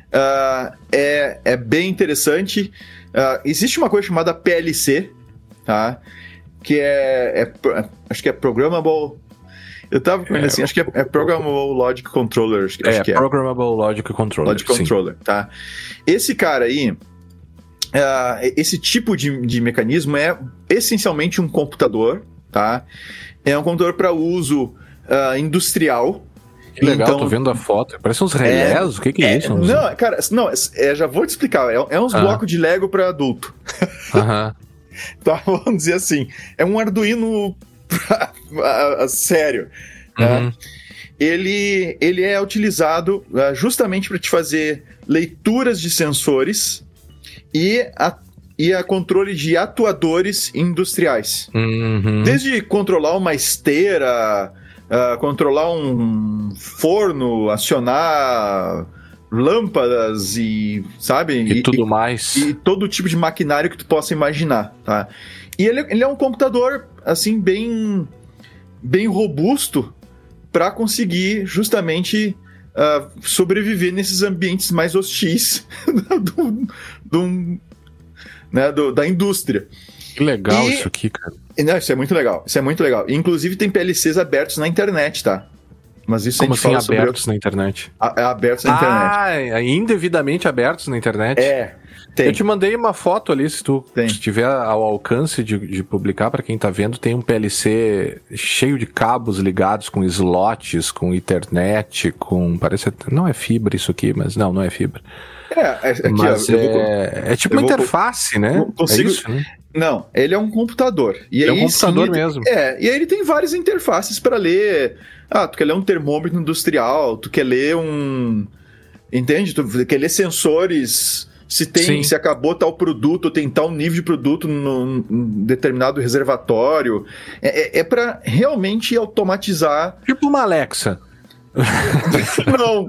é bem interessante. Existe uma coisa chamada PLC, tá? Que acho que é Programmable. Eu tava vendo assim, acho que é Programmable Logic Controller. Acho que é Programmable Logic Controller. Logic Controller, tá? Esse cara aí, esse tipo de mecanismo é essencialmente um computador, tá? É um computador para uso industrial. Que legal, então, tô vendo a foto. Parece uns relés, o que é isso? Não, cara, já vou te explicar. É uns blocos de Lego para adulto. Tá, vamos dizer assim. É um Arduino sério. Né? Ele é utilizado justamente para te fazer leituras de sensores e a controle de atuadores industriais. Desde controlar uma esteira, controlar um forno, acionar lâmpadas e, sabe? E tudo mais. E todo tipo de maquinário que tu possa imaginar, tá? E ele é um computador, assim, bem robusto para conseguir justamente sobreviver nesses ambientes mais hostis da indústria. Que legal isso aqui, cara. Não, isso é muito legal. Inclusive tem PLCs abertos na internet, tá? Mas isso como a gente fala assim, abertos na internet? Abertos na internet. Indevidamente abertos na internet? Tem. Eu te mandei uma foto ali, se tu estiver ao alcance de publicar, para quem tá vendo, tem um PLC cheio de cabos ligados com slots, com Ethernet, parece, não é fibra isso aqui, mas não é fibra. Mas é tipo uma interface, né? É isso, né? Não, ele é um computador. E é um computador mesmo. E aí ele tem várias interfaces para ler. Tu quer ler um termômetro industrial, tu quer ler entende? Tu quer ler sensores, se acabou tal produto, tem tal nível de produto num determinado reservatório. É para realmente automatizar. Tipo uma Alexa. Não.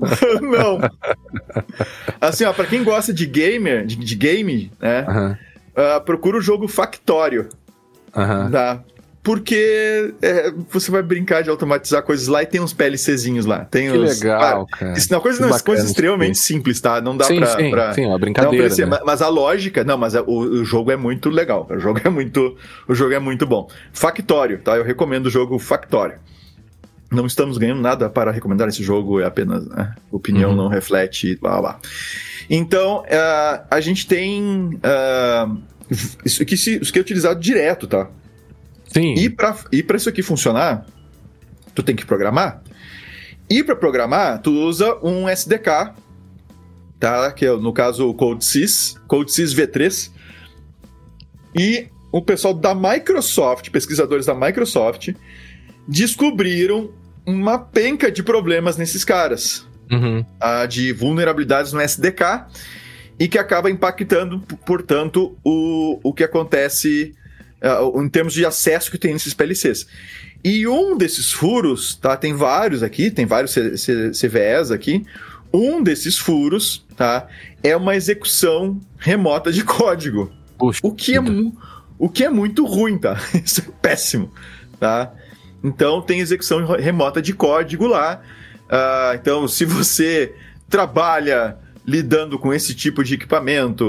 Assim, para quem gosta de gamer, de game, né? Procura o jogo Factório. Tá? Porque você vai brincar de automatizar coisas lá e tem uns PLCzinhos lá. Que legal, cara. Isso é uma coisa extremamente simples, tá? Não dá pra... Sim, uma brincadeira, né? Mas a lógica... Não, mas o jogo é muito legal. O jogo é muito bom. Factório, tá? Eu recomendo o jogo Factório. Não estamos ganhando nada para recomendar esse jogo, é apenas opinião, não reflete, blá, blá. Então, a gente tem isso que é utilizado direto, tá? Sim. E para isso aqui funcionar, tu tem que programar. E para programar, tu usa um SDK, tá? Que é, no caso, o CodeSys V3. E o pessoal da Microsoft, pesquisadores da Microsoft, descobriram uma penca de problemas nesses caras. De vulnerabilidades no SDK e que acaba impactando, portanto, o que acontece em termos de acesso que tem nesses PLCs. E um desses furos, tá? Tem vários aqui, tem vários CVEs aqui. Um desses furos, tá? É uma execução remota de código. Puxa, o que é muito ruim, tá? Isso é péssimo, tá? Então, tem execução remota de código lá. Então, se você trabalha lidando com esse tipo de equipamento,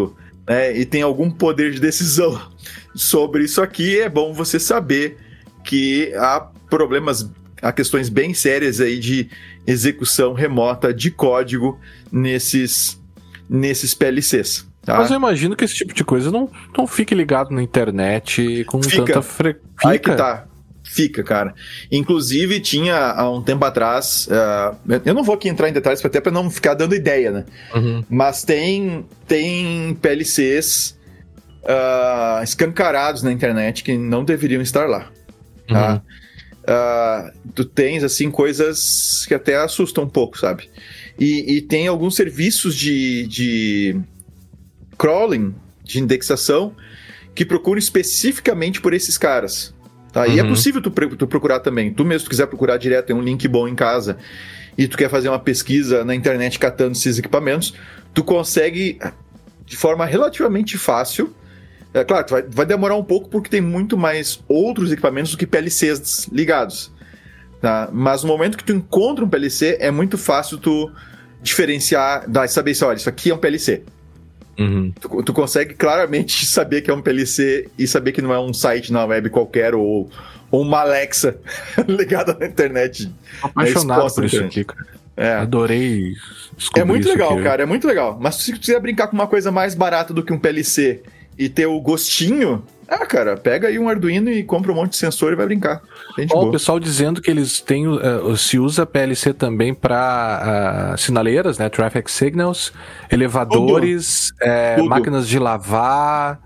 e tem algum poder de decisão sobre isso aqui, é bom você saber que há questões bem sérias aí de execução remota de código nesses PLCs. Tá? Mas eu imagino que esse tipo de coisa não fique ligado na internet com tanta frequência. Aí que tá. Fica, cara. Inclusive, tinha há um tempo atrás... eu não vou aqui entrar em detalhes até para não ficar dando ideia, né? Uhum. Mas tem PLCs escancarados na internet que não deveriam estar lá. Tá? Tu tens, assim, coisas que até assustam um pouco, sabe? E tem alguns serviços de crawling, de indexação, que procuram especificamente por esses caras. Tá? E é possível tu procurar também. Tu mesmo, se tu quiser procurar direto, tem um link bom em casa, e tu quer fazer uma pesquisa na internet catando esses equipamentos, tu consegue, de forma relativamente fácil. Claro, vai demorar um pouco porque tem muito mais outros equipamentos do que PLCs ligados. Tá? Mas no momento que tu encontra um PLC, é muito fácil tu diferenciar, saber se, olha, isso aqui é um PLC. Uhum. Tu consegue claramente saber que é um PLC e saber que não é um site na web qualquer ou uma Alexa ligada na internet. Tô apaixonado por isso aqui, cara. Adorei descobrir É muito legal, aqui. cara, é muito legal. Mas se tu quiser brincar com uma coisa mais barata do que um PLC e ter o gostinho, cara, pega aí um Arduino e compra um monte de sensor e vai brincar. O pessoal dizendo que eles têm, se usa PLC também para sinaleiras, né, traffic signals, elevadores, Tudo. máquinas de lavar,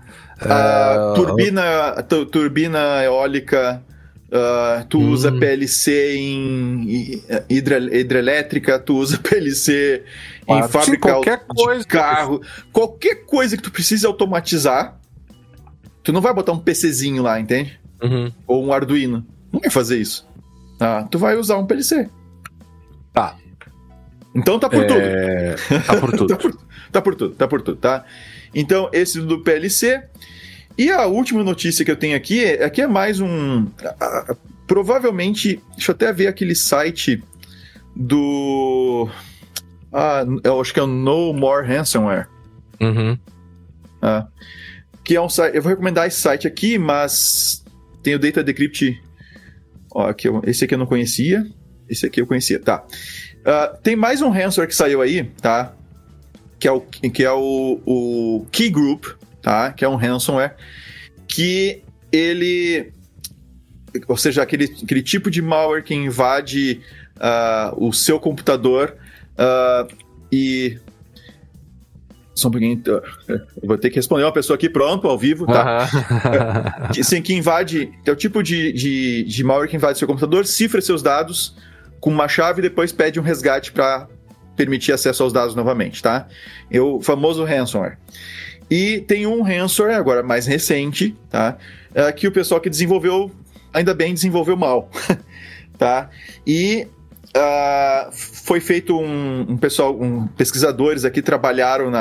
turbina eólica, tu usa PLC em hidrelétrica, tu usa PLC em fábrica de carro, qualquer coisa que tu precise automatizar, tu não vai botar um PCzinho lá, entende? Uhum. Ou um Arduino. Não vai fazer isso. Tu vai usar um PLC. Tá. Então tá por tudo. Tá por tudo. Tá por tudo, tá? Então, esse do PLC. E a última notícia que eu tenho aqui é mais um... provavelmente, deixa eu até ver aquele site do... eu acho que é o No More Ransomware. Uhum. Que é um site... Eu vou recomendar esse site aqui, mas tem o Data Decrypt... esse aqui eu não conhecia. Esse aqui eu conhecia, tá. Tem mais um ransomware que saiu aí, tá? Que é o Key Group, tá? Que é um ransomware que ele... Ou seja, aquele tipo de malware que invade o seu computador e... Só um pouquinho... Eu vou ter que responder uma pessoa aqui, pronto, ao vivo, tá? Assim, que invade... É o tipo de malware que invade seu computador, cifra seus dados com uma chave e depois pede um resgate para permitir acesso aos dados novamente, tá? É o famoso ransomware. E tem um ransomware agora mais recente, tá? Que o pessoal que desenvolveu, ainda bem, desenvolveu mal, tá? E foi feito pesquisadores aqui trabalharam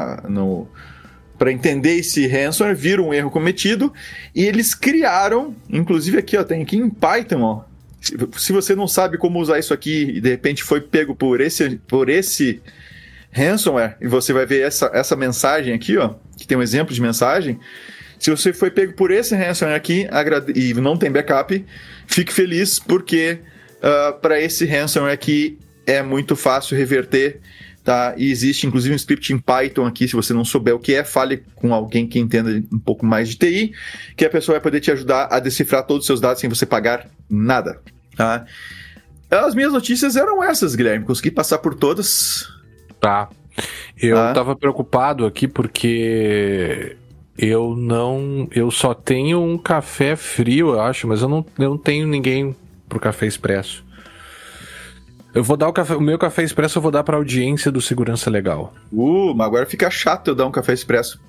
para entender esse ransomware, viram um erro cometido e eles criaram, inclusive aqui, tem aqui em Python, ó. Se você não sabe como usar isso aqui e de repente foi pego por esse ransomware, e você vai ver essa mensagem aqui, ó, que tem um exemplo de mensagem. Se você foi pego por esse ransomware aqui e não tem backup, fique feliz porque para esse ransomware aqui é muito fácil reverter, tá? E existe inclusive um script em Python aqui, se você não souber o que é, fale com alguém que entenda um pouco mais de TI, que a pessoa vai poder te ajudar a decifrar todos os seus dados sem você pagar nada, tá? As minhas notícias eram essas, Guilherme, consegui passar por todas. Tá. Eu tava preocupado aqui porque eu só tenho um café frio, eu acho, mas eu não tenho ninguém pro café expresso. Eu vou dar o meu café expresso, eu vou dar pra audiência do Segurança Legal. Mas agora fica chato eu dar um café expresso.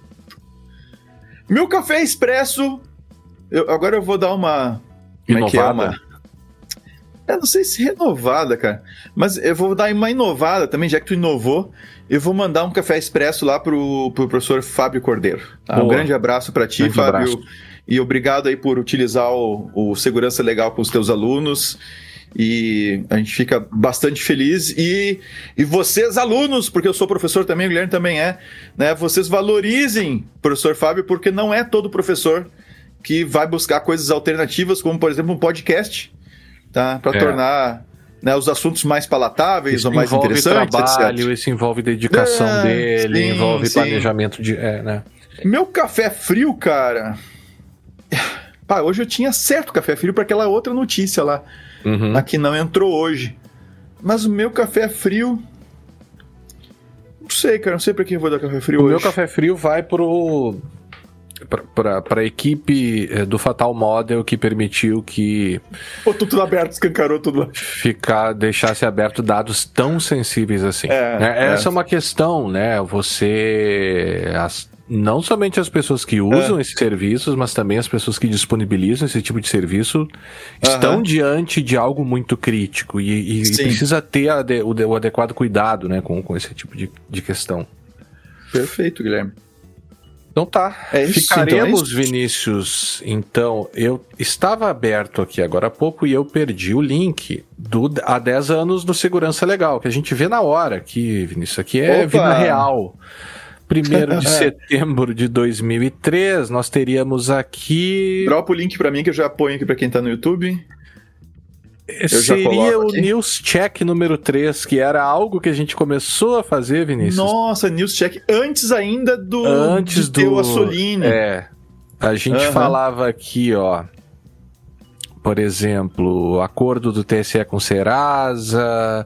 Meu café expresso, agora eu vou dar uma... Inovada? Eu não sei se renovada, cara. Mas eu vou dar uma inovada também, já que tu inovou. Eu vou mandar um café expresso lá pro professor Fábio Cordeiro. Tá? Um grande abraço pra ti, Fábio. Abraço. E obrigado aí por utilizar o Segurança Legal com os teus alunos. E a gente fica bastante feliz. E vocês, alunos, porque eu sou professor também, o Guilherme também é, né? Vocês valorizem o professor Fábio, porque não é todo professor que vai buscar coisas alternativas, como, por exemplo, um podcast, tá? Para tornar, né, os assuntos mais palatáveis Isso ou mais interessantes, trabalho, etc. Isso envolve dedicação dele, envolve planejamento de... né? Meu café frio, cara... Pá, hoje eu tinha certo café frio para aquela outra notícia lá. A que não entrou hoje. Mas o meu café frio... Não sei, cara. Não sei pra quem eu vou dar café frio hoje. O meu café frio vai pra equipe do Fatal Model, que permitiu que... Botou tudo aberto, escancarou tudo. Deixasse aberto dados tão sensíveis assim. Essa é uma questão, né? Não somente as pessoas que usam esses serviços, mas também as pessoas que disponibilizam esse tipo de serviço estão diante de algo muito crítico e precisa ter o adequado cuidado, né, com esse tipo de questão. Perfeito, Guilherme. Então tá, ficaremos, Vinícius. Então, eu estava aberto aqui agora há pouco e eu perdi o link há 10 anos do Segurança Legal, que a gente vê na hora aqui, Vinícius. Aqui é vida real. 1º de setembro de 2003, nós teríamos aqui... Dropa o link pra mim que eu já ponho aqui pra quem tá no YouTube. Seria o News Check número 3, que era algo que a gente começou a fazer, Vinícius. Nossa, News Check, antes ainda do Assolini. A gente falava aqui, ó, por exemplo, acordo do TSE com Serasa...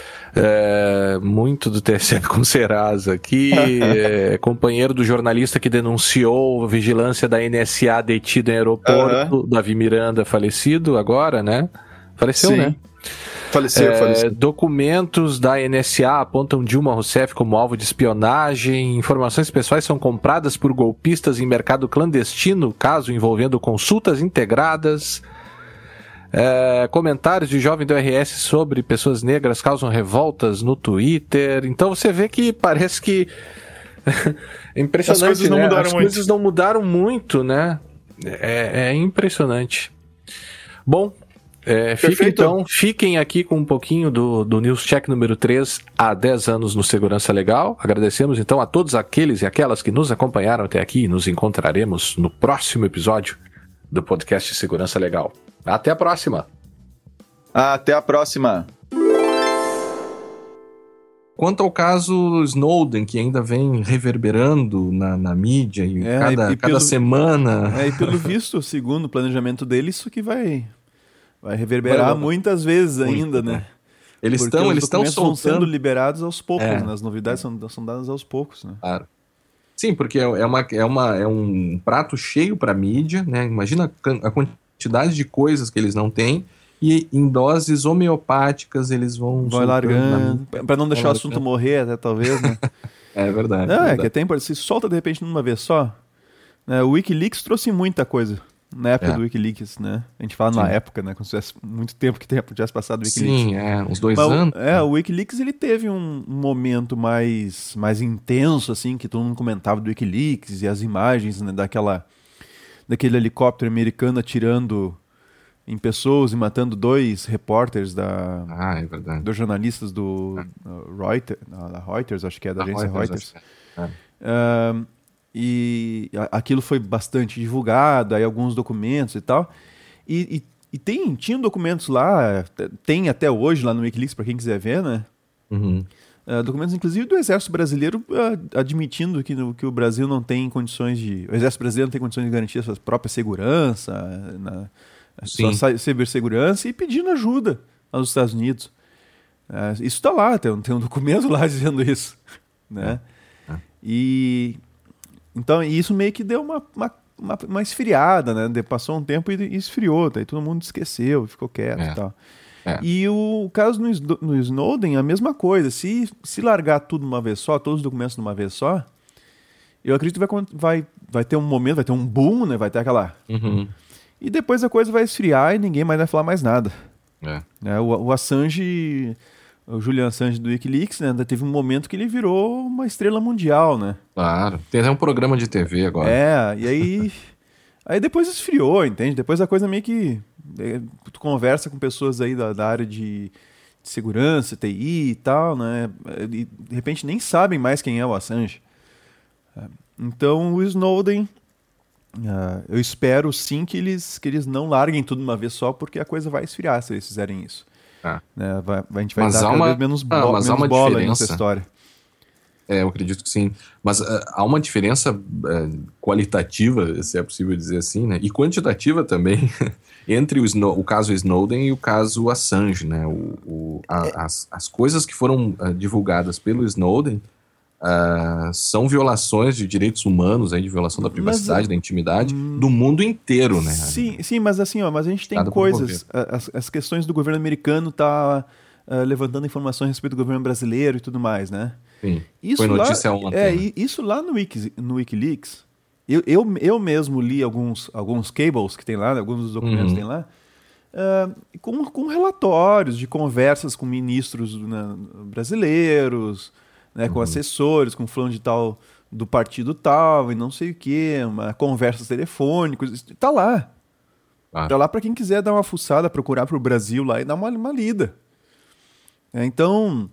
muito do TSE com Serasa aqui, companheiro do jornalista que denunciou vigilância da NSA detido em aeroporto, Davi Miranda, falecido agora, né? Faleceu, né? Faleceu. Documentos da NSA apontam Dilma Rousseff como alvo de espionagem. Informações pessoais são compradas por golpistas em mercado clandestino, caso envolvendo consultas integradas. Comentários de jovem do RS sobre pessoas negras causam revoltas no Twitter. Então você vê que parece que é impressionante, as coisas não mudaram As muito. coisas não mudaram muito, né? É impressionante. Bom, fiquem aqui com um pouquinho do News Check número 3 há 10 anos no Segurança Legal. Agradecemos então a todos aqueles e aquelas que nos acompanharam até aqui e nos encontraremos no próximo episódio do podcast Segurança Legal. Até a próxima. Até a próxima. Quanto ao caso Snowden, que ainda vem reverberando na mídia e cada semana... E pelo visto, segundo o planejamento dele, isso que vai reverberar muitas vezes ainda, né? Eles estão soltando, sendo liberados aos poucos, né? As novidades são dadas aos poucos, né? Claro. Sim, porque é um prato cheio para a mídia, né? Imagina a quantidade de coisas que eles não têm e em doses homeopáticas eles vão largando, para não deixar o assunto morrer até talvez, né? É verdade. Que até se solta de repente numa vez só, né? O WikiLeaks trouxe muita coisa na época do WikiLeaks, né? A gente fala na época, né? Como se tivesse muito tempo que tivesse passado o WikiLeaks. Sim, uns 2 anos. O WikiLeaks ele teve um momento mais intenso, assim, que todo mundo comentava do WikiLeaks e as imagens, né, daquele helicóptero americano atirando em pessoas e matando 2 repórteres é verdade. dos jornalistas do Reuters, acho que é da agência Reuters. E aquilo foi bastante divulgado, aí alguns documentos e tal. E tinham documentos lá, tem até hoje lá no WikiLeaks, para quem quiser ver, né? Documentos, inclusive, do Exército Brasileiro admitindo que o Brasil não tem condições o Exército Brasileiro não tem condições de garantir a sua própria segurança, a sua cibersegurança, e pedindo ajuda aos Estados Unidos. Isso está lá, tem um documento lá dizendo isso, né? Então, isso meio que deu uma esfriada, né? Passou um tempo e esfriou, daí todo mundo esqueceu, ficou quieto e tal. E o caso no Snowden, a mesma coisa. Se largar tudo de uma vez só, todos os documentos de uma vez só, eu acredito que vai ter um momento, vai ter um boom, né? Vai ter aquela... E depois a coisa vai esfriar e ninguém mais vai falar mais nada. O Assange... O Julian Assange do WikiLeaks, né, teve um momento que ele virou uma estrela mundial, né? Claro. Tem até um programa de TV agora. E aí depois esfriou, entende? Depois a coisa meio que Tu conversa com pessoas aí da área de segurança, TI e tal, né? E de repente nem sabem mais quem é o Assange. Então o Snowden, eu espero sim que eles não larguem tudo de uma vez só, porque a coisa vai esfriar se eles fizerem isso. Né? A gente vai dar cada vez menos bola nessa história. Eu acredito que sim. Mas há uma diferença qualitativa, se é possível dizer assim, né? E quantitativa também, entre o caso Snowden e o caso Assange, né? As coisas que foram divulgadas pelo Snowden são violações de direitos humanos, de violação da privacidade, da intimidade, do mundo inteiro, né? Sim, mas assim, mas a gente tem coisas... As questões do governo americano tá levantando informações a respeito do governo brasileiro e tudo mais, né? Sim, isso foi notícia ontem. Isso lá no Wikileaks, eu mesmo li alguns cables que tem lá, alguns dos documentos que tem lá, com relatórios de conversas com ministros brasileiros, né, com assessores, com fulano de tal do partido tal e não sei o quê, conversas telefônicas, tá lá. Tá lá para quem quiser dar uma fuçada, procurar pro Brasil lá e dar uma lida. Então...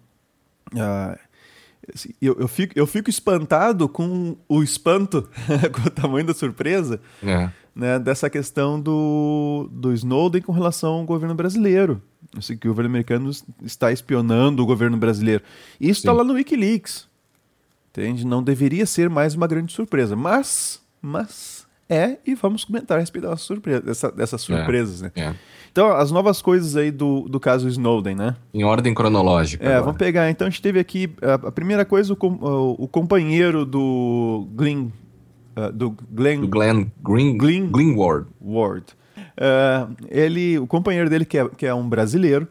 Eu fico espantado com o espanto, com o tamanho da surpresa, né, dessa questão do Snowden com relação ao governo brasileiro. Eu sei que o governo americano está espionando o governo brasileiro. Isso está lá no Wikileaks. Entende? Não deveria ser mais uma grande surpresa. Mas e vamos comentar a respeito dessas surpresas. Né? Então, as novas coisas aí do caso Snowden, né? Em ordem cronológica. Vamos pegar. Então, a gente teve aqui a primeira coisa, o companheiro do Glenn Greenwald. O companheiro dele, que é um brasileiro,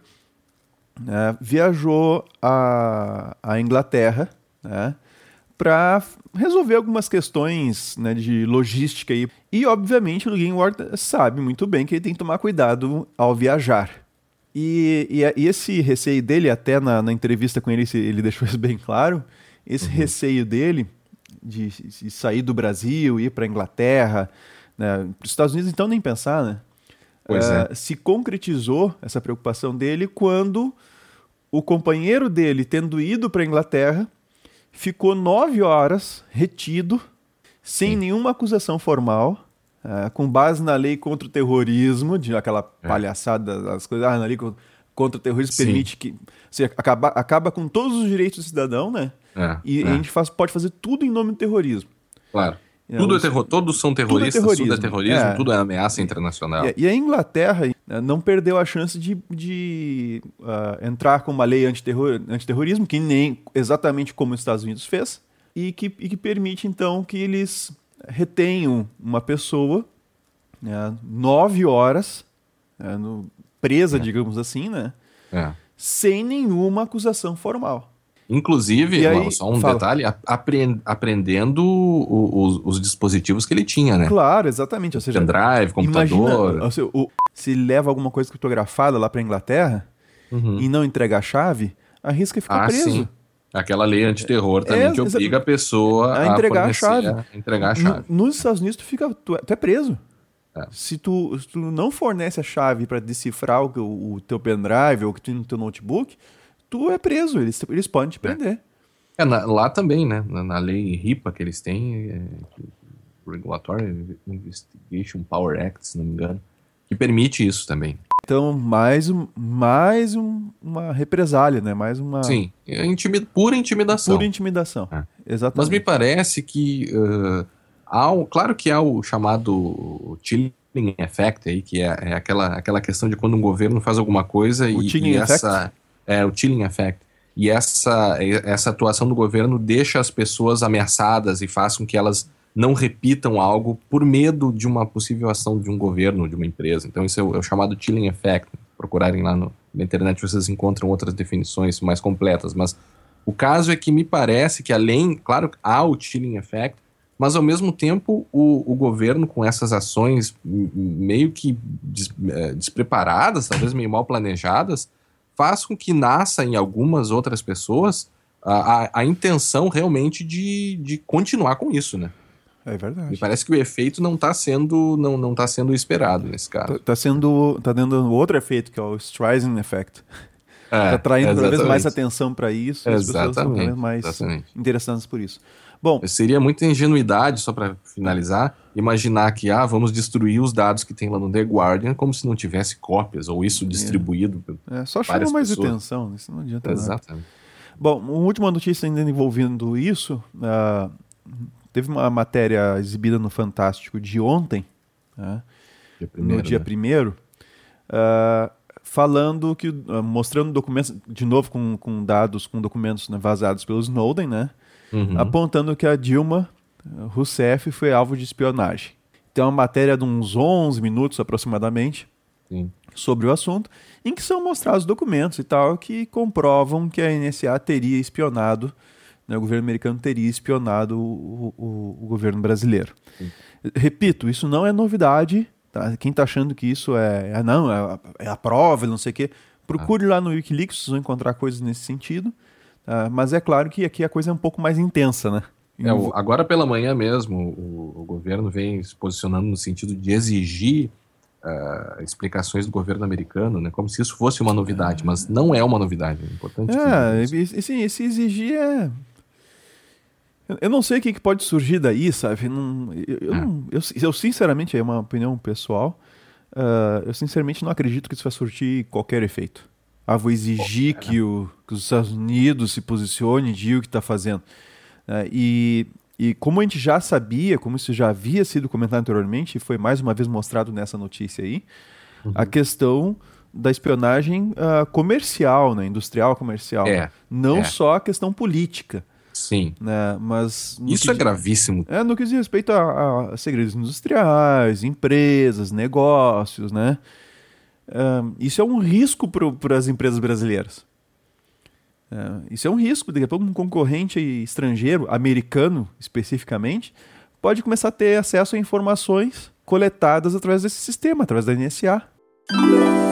viajou à Inglaterra, né, para resolver algumas questões, né, de logística aí. E, obviamente, o Greenwald sabe muito bem que ele tem que tomar cuidado ao viajar. E esse receio dele, até na entrevista com ele deixou isso bem claro, esse receio dele de sair do Brasil, ir para a Inglaterra, né, para os Estados Unidos, então nem pensar, né? Se concretizou essa preocupação dele quando o companheiro dele, tendo ido para a Inglaterra, ficou 9 horas retido, sem nenhuma acusação formal, com base na lei contra o terrorismo, de aquela palhaçada das coisas, na lei contra o terrorismo permite que você acaba com todos os direitos do cidadão, né? E a gente pode fazer tudo em nome do terrorismo. Claro. Todos são terroristas, tudo é terrorismo, tudo é ameaça internacional. E a Inglaterra não perdeu a chance de entrar com uma lei antiterrorismo, que nem exatamente como os Estados Unidos fez, e que permite, então, que eles retenham uma pessoa 9 horas presa, digamos assim, né? Sem nenhuma acusação formal. Inclusive, só um detalhe, aprendendo os dispositivos que ele tinha, né? Claro, exatamente. Ou seja, pendrive, computador. Imagina, se ele leva alguma coisa criptografada lá para a Inglaterra e não entrega a chave, arrisca ficar preso. Sim. Aquela lei antiterror também que obriga a pessoa a entregar a chave. Nos Estados Unidos, tu é preso. Se tu não fornece a chave para decifrar o teu pendrive ou o que tem no teu notebook, tu é preso, eles podem te prender. Lá também, né? Na lei RIPA que eles têm, Regulatory Investigation Power Act, se não me engano, que permite isso também. Então, mais uma represália, né? Mais uma... Sim, pura intimidação. Pura intimidação, exatamente. Mas me parece que, claro que há o chamado chilling effect aí, que é aquela questão de quando um governo faz alguma coisa o chilling effect. E essa atuação do governo deixa as pessoas ameaçadas e faz com que elas não repitam algo por medo de uma possível ação de um governo, de uma empresa. Então isso é o chamado chilling effect. Procurarem lá na internet vocês encontram outras definições mais completas, mas o caso é que me parece que claro, há o chilling effect, mas ao mesmo tempo o governo com essas ações meio que despreparadas, talvez meio mal planejadas, faz com que nasça em algumas outras pessoas a intenção realmente de continuar com isso, né? É verdade. Me parece que o efeito não está sendo, não tá sendo esperado nesse caso. Tá dando outro efeito, que é o Streisand Effect. Tá atraindo cada vez mais atenção para isso. E as pessoas estão cada vez mais interessadas por isso. Bom, seria muita ingenuidade, só para finalizar, imaginar que vamos destruir os dados que tem lá no The Guardian como se não tivesse cópias, ou isso distribuído. Só chama mais atenção, isso não adianta nada. Exatamente. Bom, uma última notícia ainda envolvendo isso, teve uma matéria exibida no Fantástico de ontem, no dia 1º, falando que, mostrando documentos, de novo com documentos, né, vazados pelo Snowden, né? Apontando que a Dilma Rousseff foi alvo de espionagem. Tem uma matéria de uns 11 minutos aproximadamente sobre o assunto, em que são mostrados documentos e tal que comprovam que a NSA teria espionado, né, o governo americano teria espionado o governo brasileiro. Repito, isso não é novidade. Tá? Quem está achando que isso é a prova, não sei o quê, procure lá no Wikileaks, vocês vão encontrar coisas nesse sentido. Mas é claro que aqui a coisa é um pouco mais intensa, né? Agora pela manhã mesmo, o governo vem se posicionando no sentido de exigir explicações do governo americano, né? Como se isso fosse uma novidade, mas não é uma novidade. É importante. Esse exigir eu não sei o que pode surgir daí, sabe? Eu sinceramente, é uma opinião pessoal, eu sinceramente não acredito que isso vai surtir qualquer efeito. Vou exigir que os Estados Unidos se posicione e diga o que está fazendo. E como a gente já sabia, como isso já havia sido comentado anteriormente, e foi mais uma vez mostrado nessa notícia aí, a questão da espionagem comercial, né, industrial comercial. Não só a questão política. Sim. Né, mas isso é gravíssimo. No que diz respeito a segredos industriais, empresas, negócios, né? Isso é um risco para as empresas brasileiras. Isso é um risco. Daqui a pouco um concorrente estrangeiro, americano especificamente, pode começar a ter acesso a informações coletadas através desse sistema, através da NSA.